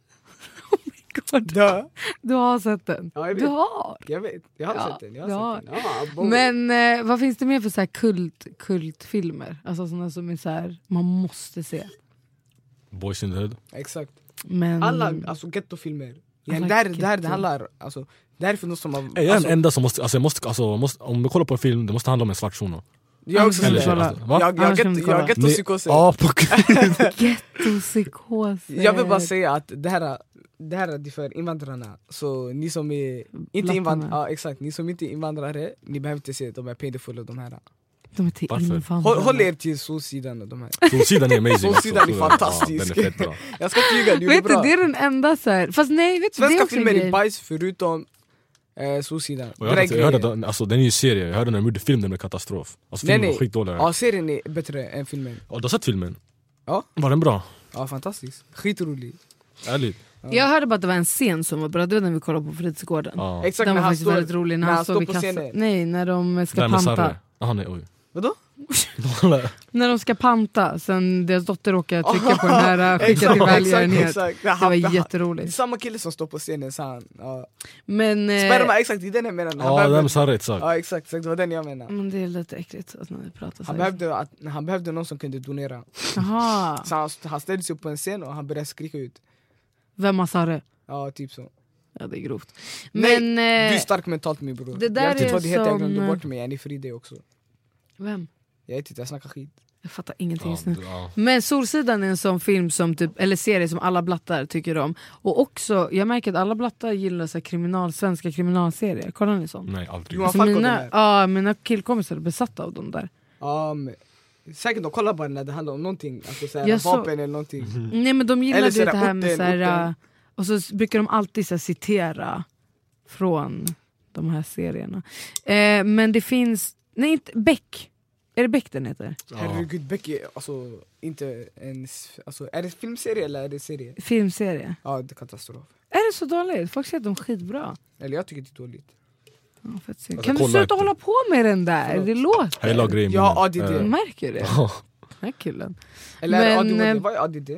Speaker 4: Du har sett den.
Speaker 6: Ja,
Speaker 4: du har.
Speaker 6: Jag vet, jag har sett den. Ja,
Speaker 4: men vad finns det mer för så här kultfilmer? Alltså sådana som är så här, man måste se.
Speaker 5: Boys in the Hood.
Speaker 6: Exakt.
Speaker 4: Men
Speaker 6: alla alltså gettofilmer. Ja, det handlar alltså det här är för något som
Speaker 5: jag är den enda som måste om du kollar på en film, det måste handla om en svart shuno.
Speaker 6: Jag också jag gettopsykos.
Speaker 5: Ja, på
Speaker 4: gettopsykos.
Speaker 6: Jag vill bara säga att det här är för invandrarna. Så ni som är inte invandrare, ja exakt, ni som inte är invandrare, ni behöver inte se de här Paid in Full och de här.
Speaker 4: De är till invandrare.
Speaker 6: Håll er till Solsidan och de här.
Speaker 5: Solsidan är amazing.
Speaker 6: Solsidan är fantastisk.
Speaker 5: Den är fett bra.
Speaker 6: Jag ska inte ljuga, det är bra.
Speaker 4: Det är den enda så här. Fast nej, vet du,
Speaker 6: svenska filmer är bajs förutom Solsidan.
Speaker 5: Jag hörde, alltså, den är ju serie, jag hörde när de gjorde film, den med katastrof. Alltså filmen var skitdålig.
Speaker 6: Ja, serien är bättre än filmen.
Speaker 5: Ja, du har sett filmen?
Speaker 6: Ja.
Speaker 5: Var den bra?
Speaker 6: Ja, fantastisk. Skitrolig.
Speaker 5: Ärligt.
Speaker 4: Ja. Jag hörde bara att det var en scen som var bra, det var när vi kollade på Fritidsgården.
Speaker 6: Ja. Exakt,
Speaker 4: den var faktiskt väldigt rolig när han står vid kassan. Nej, när de ska panta.
Speaker 5: Aha, nej, oj.
Speaker 6: Vadå?
Speaker 4: När de ska panta, sen deras dotter råkar trycka på den här skicka till välgörenhet. Det var jätteroligt.
Speaker 6: Samma kille som står på scenen sa han. Ja.
Speaker 4: Men
Speaker 6: Sperma, exakt, det är den jag menar.
Speaker 5: Ja, den sa rätt sak.
Speaker 6: Ja, exakt, det var den jag menar.
Speaker 4: Men det är lite äckligt att man pratar så.
Speaker 6: Han behövde någon som kunde donera.
Speaker 4: Aha.
Speaker 6: Så han ställde sig upp på en scen och han började skrika ut.
Speaker 4: Vem sa det?
Speaker 6: Ja, typ så.
Speaker 4: Ja, det är grovt.
Speaker 6: Men du är stark mentalt, min bror.
Speaker 4: Det där
Speaker 6: jag vet inte vad det heter, jag
Speaker 4: som...
Speaker 6: glömde bort mig. Jag är fri det också.
Speaker 4: Vem?
Speaker 6: Jag vet inte, jag snackar skit.
Speaker 4: Jag fattar ingenting just nu. Men Solsidan är en sån film som typ, eller serie som alla blattar tycker om. Och också, jag märker att alla blattar gillar så här svenska kriminalserier. Kollar ni sånt?
Speaker 5: Nej, aldrig.
Speaker 4: Alltså mina killkompisar är besatta av dem där.
Speaker 6: Säkert de kollar bara när det handlar om någonting, alltså såhär, vapen eller någonting.
Speaker 4: Nej, men de gillar det här med såhär, och så brukar de alltid så här, citera från de här serierna. Men det finns, nej inte Beck. Är det Beck den heter?
Speaker 6: Ja. Herregud, Beck är alltså inte en, alltså, är det filmserie eller är det serie?
Speaker 4: Filmserie.
Speaker 6: Ja, det är katastrof.
Speaker 4: Är det så dåligt? Folk säger att de är skitbra.
Speaker 6: Eller jag tycker det är dåligt.
Speaker 4: Ja, alltså, kan du sluta hålla på med den där? Det låter.
Speaker 6: Ja, ADD.
Speaker 4: Märker det? Den här killen.
Speaker 6: Eller ADD, vad är ADD?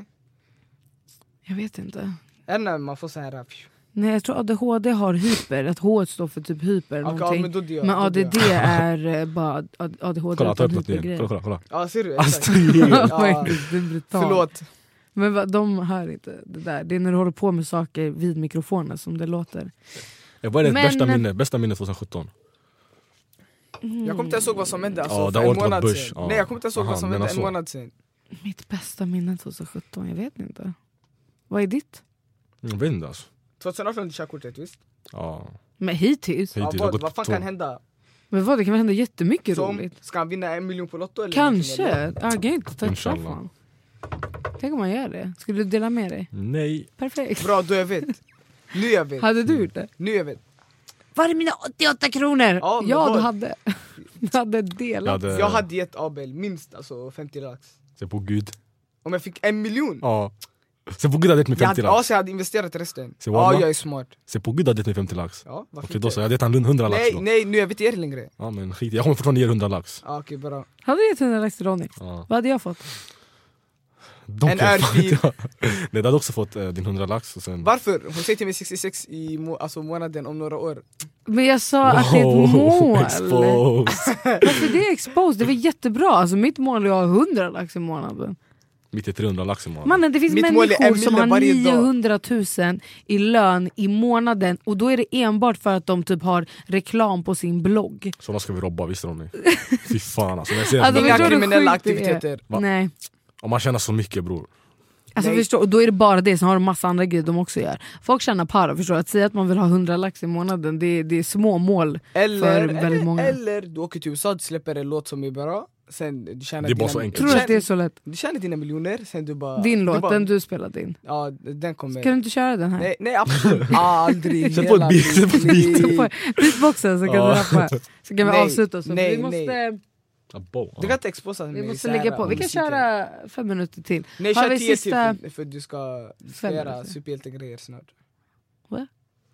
Speaker 4: Jag vet inte.
Speaker 6: Är när man får så här.
Speaker 4: Nej, jag tror ADHD har hyper. Att H står för typ hyper
Speaker 6: okay,
Speaker 4: någonting. Men ADD är bara ADHD.
Speaker 5: Kolla, ta upp något igen. Kolla.
Speaker 6: Ja, ser du?
Speaker 4: Det är brutalt.
Speaker 6: Förlåt.
Speaker 4: Men de hör inte det där. Det är när du håller på med saker vid mikrofonen som det låter.
Speaker 5: Vad är ditt bästa minne 2017?
Speaker 6: Jag kommer inte ens ihåg vad som hände för en månad sedan. Nej, jag kommer inte ens ihåg vad som hände en månad sedan.
Speaker 4: Mitt bästa minne 2017, jag vet inte. Vad är ditt?
Speaker 5: Jag vet inte alltså.
Speaker 6: 2018 är körkortet, visst?
Speaker 5: Ja.
Speaker 4: Men hittills?
Speaker 6: Vad fan kan hända?
Speaker 4: Men vad, det kan hända jättemycket roligt.
Speaker 6: Ska han vinna 1 miljon på Lotto? Eller
Speaker 4: kanske, jag kan inte ta ett fan. Tänk om man gör det. Skulle du dela med dig?
Speaker 5: Nej.
Speaker 4: Perfekt.
Speaker 6: Bra, då jag vet. Nu jag vet.
Speaker 4: Hade du gjort det?
Speaker 6: Nu jag vet.
Speaker 4: Var är mina 88 kronor? Ja, du hade. Du hade delat.
Speaker 6: Jag hade gett Abel minst alltså 50 lax.
Speaker 5: Se på Gud.
Speaker 6: Om jag fick 1 miljon?
Speaker 5: Ja. Se på Gud hade det med 50 lax.
Speaker 6: Ja, så jag hade investerat resten.
Speaker 5: Ja,
Speaker 6: jag är smart.
Speaker 5: Se på Gud hade det med 50 lax.
Speaker 6: Ja,
Speaker 5: okej, då så jag hade gett 100 lax.
Speaker 6: Nej, nu jag vet inte längre.
Speaker 5: Ja, men skit. Jag kommer fortfarande ge 100 lax.
Speaker 6: Ja, okej, bra.
Speaker 4: Hade du gett 100 lax till Ronny? Vad hade jag fått?
Speaker 6: En örfil.
Speaker 5: Nej, du hade också fått din 100 lax och sen...
Speaker 6: Varför? Hon säger till mig 66 i månaden om några år.
Speaker 4: Men jag sa att det är ett mål.
Speaker 5: Exposed.
Speaker 4: Varför det är exposed? Det var jättebra. Alltså mitt mål är att ha 100 lax i månaden.
Speaker 5: Mitt är 300 lax i månaden.
Speaker 4: Mannen, det finns människor som har 900 000 i lön i månaden. Och då är det enbart för att de typ har reklam på sin blogg.
Speaker 5: Sådana ska vi robba, visste de ni? Fy fan alltså.
Speaker 6: Inga kriminella aktiviteter.
Speaker 4: Nej.
Speaker 5: Om man tjänar så mycket, bror.
Speaker 4: Alltså förstår, och då är det bara det, som har en massa andra grejer de också gör. Folk tjänar para, förstår. Att säga att man vill ha 100 lax i månaden, det är små mål för väldigt många.
Speaker 6: Eller du åker till USA, du släpper en låt som är bra. Sen du tjänar
Speaker 5: det är bara så enkelt.
Speaker 4: Tror att det är så lätt?
Speaker 6: Du tjänar dina miljoner, sen du bara...
Speaker 4: Din låt, den du spelade in.
Speaker 6: Ja, den kommer.
Speaker 4: Ska du inte köra den här?
Speaker 6: Nej absolut. Aldrig.
Speaker 5: Sätt på ett beat.
Speaker 4: Beatboxen så kan du rappa. Så kan vi avsluta så. Vi måste...
Speaker 6: Du kan inte exposa mig.
Speaker 4: Vi måste lägga på. Vi kan köra 5 minuter till.
Speaker 6: Nej, kör 10 till för du ska göra superhjältegrejer snart.
Speaker 4: Vad?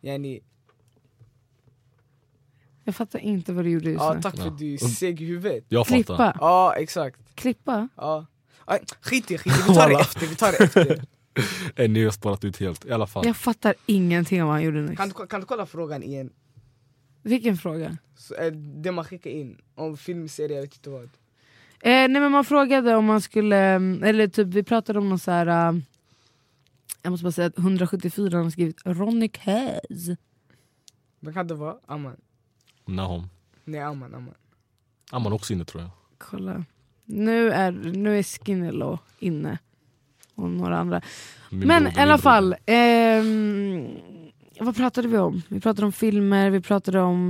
Speaker 6: Jag
Speaker 4: fattar inte vad du gjorde just nu.
Speaker 6: Tack för att du seg i huvudet.
Speaker 5: Jag
Speaker 4: Klippa.
Speaker 5: fattar.
Speaker 6: Ja, exakt.
Speaker 4: Klippa?
Speaker 6: Ja. Skit i, vi tar det efter.
Speaker 5: Ni har sparat ut helt, i alla fall.
Speaker 4: Jag fattar ingenting om vad han gjorde nyss.
Speaker 6: Kan du kolla frågan igen?
Speaker 4: Vilken fråga?
Speaker 6: Det man skickar in om filmserie, jag vet inte vad.
Speaker 4: Nej, men man frågade om man skulle, eller typ vi pratade om någon så här. Jag måste bara säga att 174 har skrivit Ronny Kez.
Speaker 6: Vad kan det vara? Aman.
Speaker 5: Nahom.
Speaker 6: Nej, Aman.
Speaker 5: Aman också inne, tror jag.
Speaker 4: Kolla. Nu är Skinelo inne. Och några andra. Men i alla fall. Vad pratade vi om? Vi pratade om filmer. Vi pratade om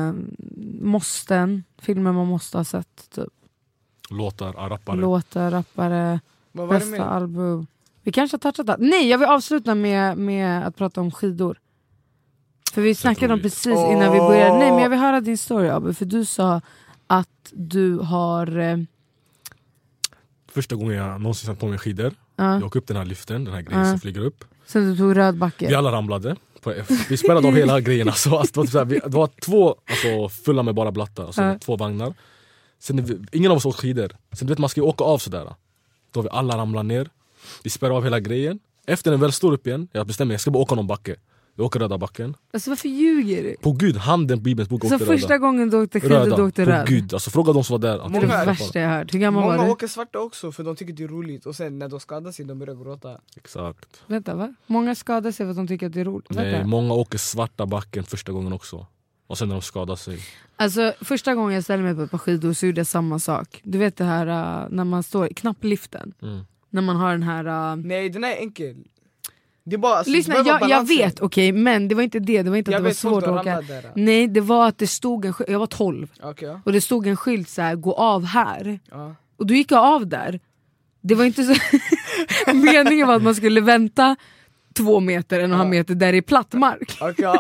Speaker 4: filmer man måste ha sett typ. Låtar, rappare. Bästa album. Vi kanske har touchat det. Nej, jag vill avsluta med att prata om skidor. För vi snackade om precis innan vi började. Nej, men jag vill höra din story, Abbe. För du sa att du har...
Speaker 5: Första gången jag någonsin satt på mig skidor. Jag åkte upp den här lyften, den här grejen som flyger upp.
Speaker 4: Sen du tog röd backe.
Speaker 5: Vi alla ramlade. Vi spelade av hela grejen. Alltså, det var 2 fulla med bara blattar. Alltså, 2 vagnar. Sen, ingen av oss åkte skidor. Sen du vet, man ska ju åka av sådär. Då har vi alla ramlat ner. Vi spärrar av hela grejen. Efter den väl står upp igen, jag bestämmer, jag ska bara åka någon backe. Jag åker röda backen.
Speaker 4: Alltså varför ljuger du?
Speaker 5: På Gud, handen på Bibelns bok åkte röda.
Speaker 4: Så första gången du åkte skidor, du åkte röd?
Speaker 5: På Gud, alltså fråga de som var där.
Speaker 4: Det är det värsta jag hört. Hur gammal var du?
Speaker 6: Många åker svarta också för de tycker det är roligt. Och sen när de skadar sig, de börjar gråta.
Speaker 5: Exakt.
Speaker 4: Vänta, va? Många skadar sig för att de tycker att det är roligt.
Speaker 5: Nej, många åker svarta backen första gången också. Och sen när de skadar sig.
Speaker 4: Alltså första gången jag ställde mig på ett par skidor så gjorde jag samma sak. Du vet det här när man står i knappliften. När man har den här...
Speaker 6: Nej, den är enkel. Det är bara, alltså,
Speaker 4: lyssna, jag vet, okej, men det var inte det. Det var inte att det var svårt att åka. Nej, det var att det stod en skylt. Jag var 12.
Speaker 6: Okay.
Speaker 4: Och det stod en skylt så här: gå av här. Och då gick jag av där. Det var inte så meningen var att man skulle vänta 2 meter, 1,5 meter där det är platt mark.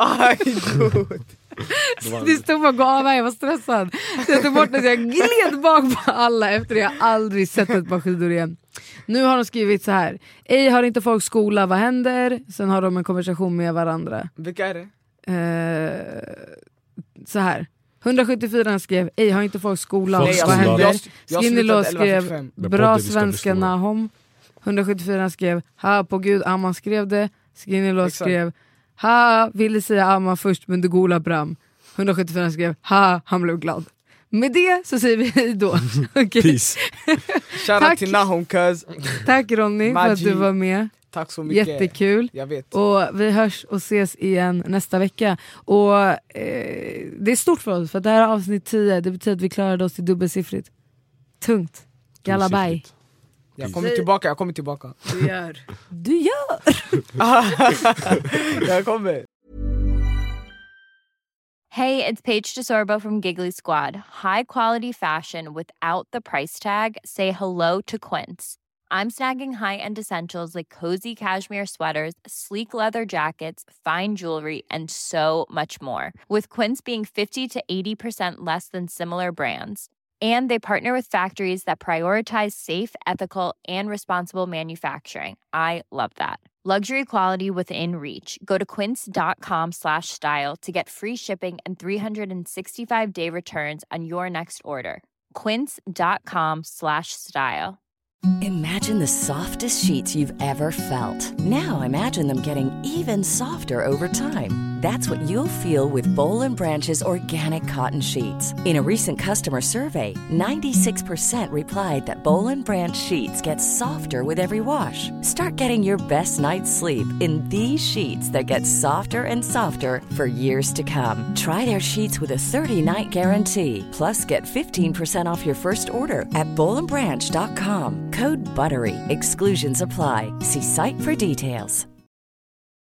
Speaker 4: Det stod bara gå av här, jag var stressad. Så jag tog bort att jag gled bak på alla efter det. Jag aldrig sett ett par skidor igen. Nu har de skrivit så här: ej, har inte folk skola, vad händer? Sen har de en konversation med varandra.
Speaker 6: Vilka är det?
Speaker 4: Så här 174 skrev: ej, har inte folk skola, vad händer? Skinelo skrev: bra svenska Nahom. 174 skrev: ha, på Gud, Amman skrev det. Skinelo skrev: ha, ville säga Amman först men du gola Bram. 174 skrev: ha, han blev glad. Med det så säger vi hej då. Okay.
Speaker 5: Peace.
Speaker 6: Shoutout till Nahom cuz.
Speaker 4: Tack Ronny för att du var med.
Speaker 6: Tack så mycket.
Speaker 4: Jättekul.
Speaker 6: Jag vet.
Speaker 4: Och vi hörs och ses igen nästa vecka. Och det är stort för oss, för det här är avsnitt 10. Det betyder att vi klarade oss till dubbelsiffrigt. Tungt. Galabaj.
Speaker 6: Jag kommer tillbaka.
Speaker 4: Du gör.
Speaker 6: Jag kommer.
Speaker 9: Hey, it's Paige DeSorbo from Giggly Squad. High quality fashion without the price tag. Say hello to Quince. I'm snagging high-end essentials like cozy cashmere sweaters, sleek leather jackets, fine jewelry, and so much more. With Quince being 50 to 80% less than similar brands. And they partner with factories that prioritize safe, ethical, and responsible manufacturing. I love that. Luxury quality within reach. Go to quince.com/style to get free shipping and 365-day returns on your next order. Quince.com/style.
Speaker 8: Imagine the softest sheets you've ever felt. Now imagine them getting even softer over time. That's what you'll feel with Boll & Branch's organic cotton sheets. In a recent customer survey, 96% replied that Boll & Branch sheets get softer with every wash. Start getting your best night's sleep in these sheets that get softer and softer for years to come. Try their sheets with a 30-night guarantee. Plus, get 15% off your first order at bollandbranch.com. Code BUTTERY. Exclusions apply. See site for details.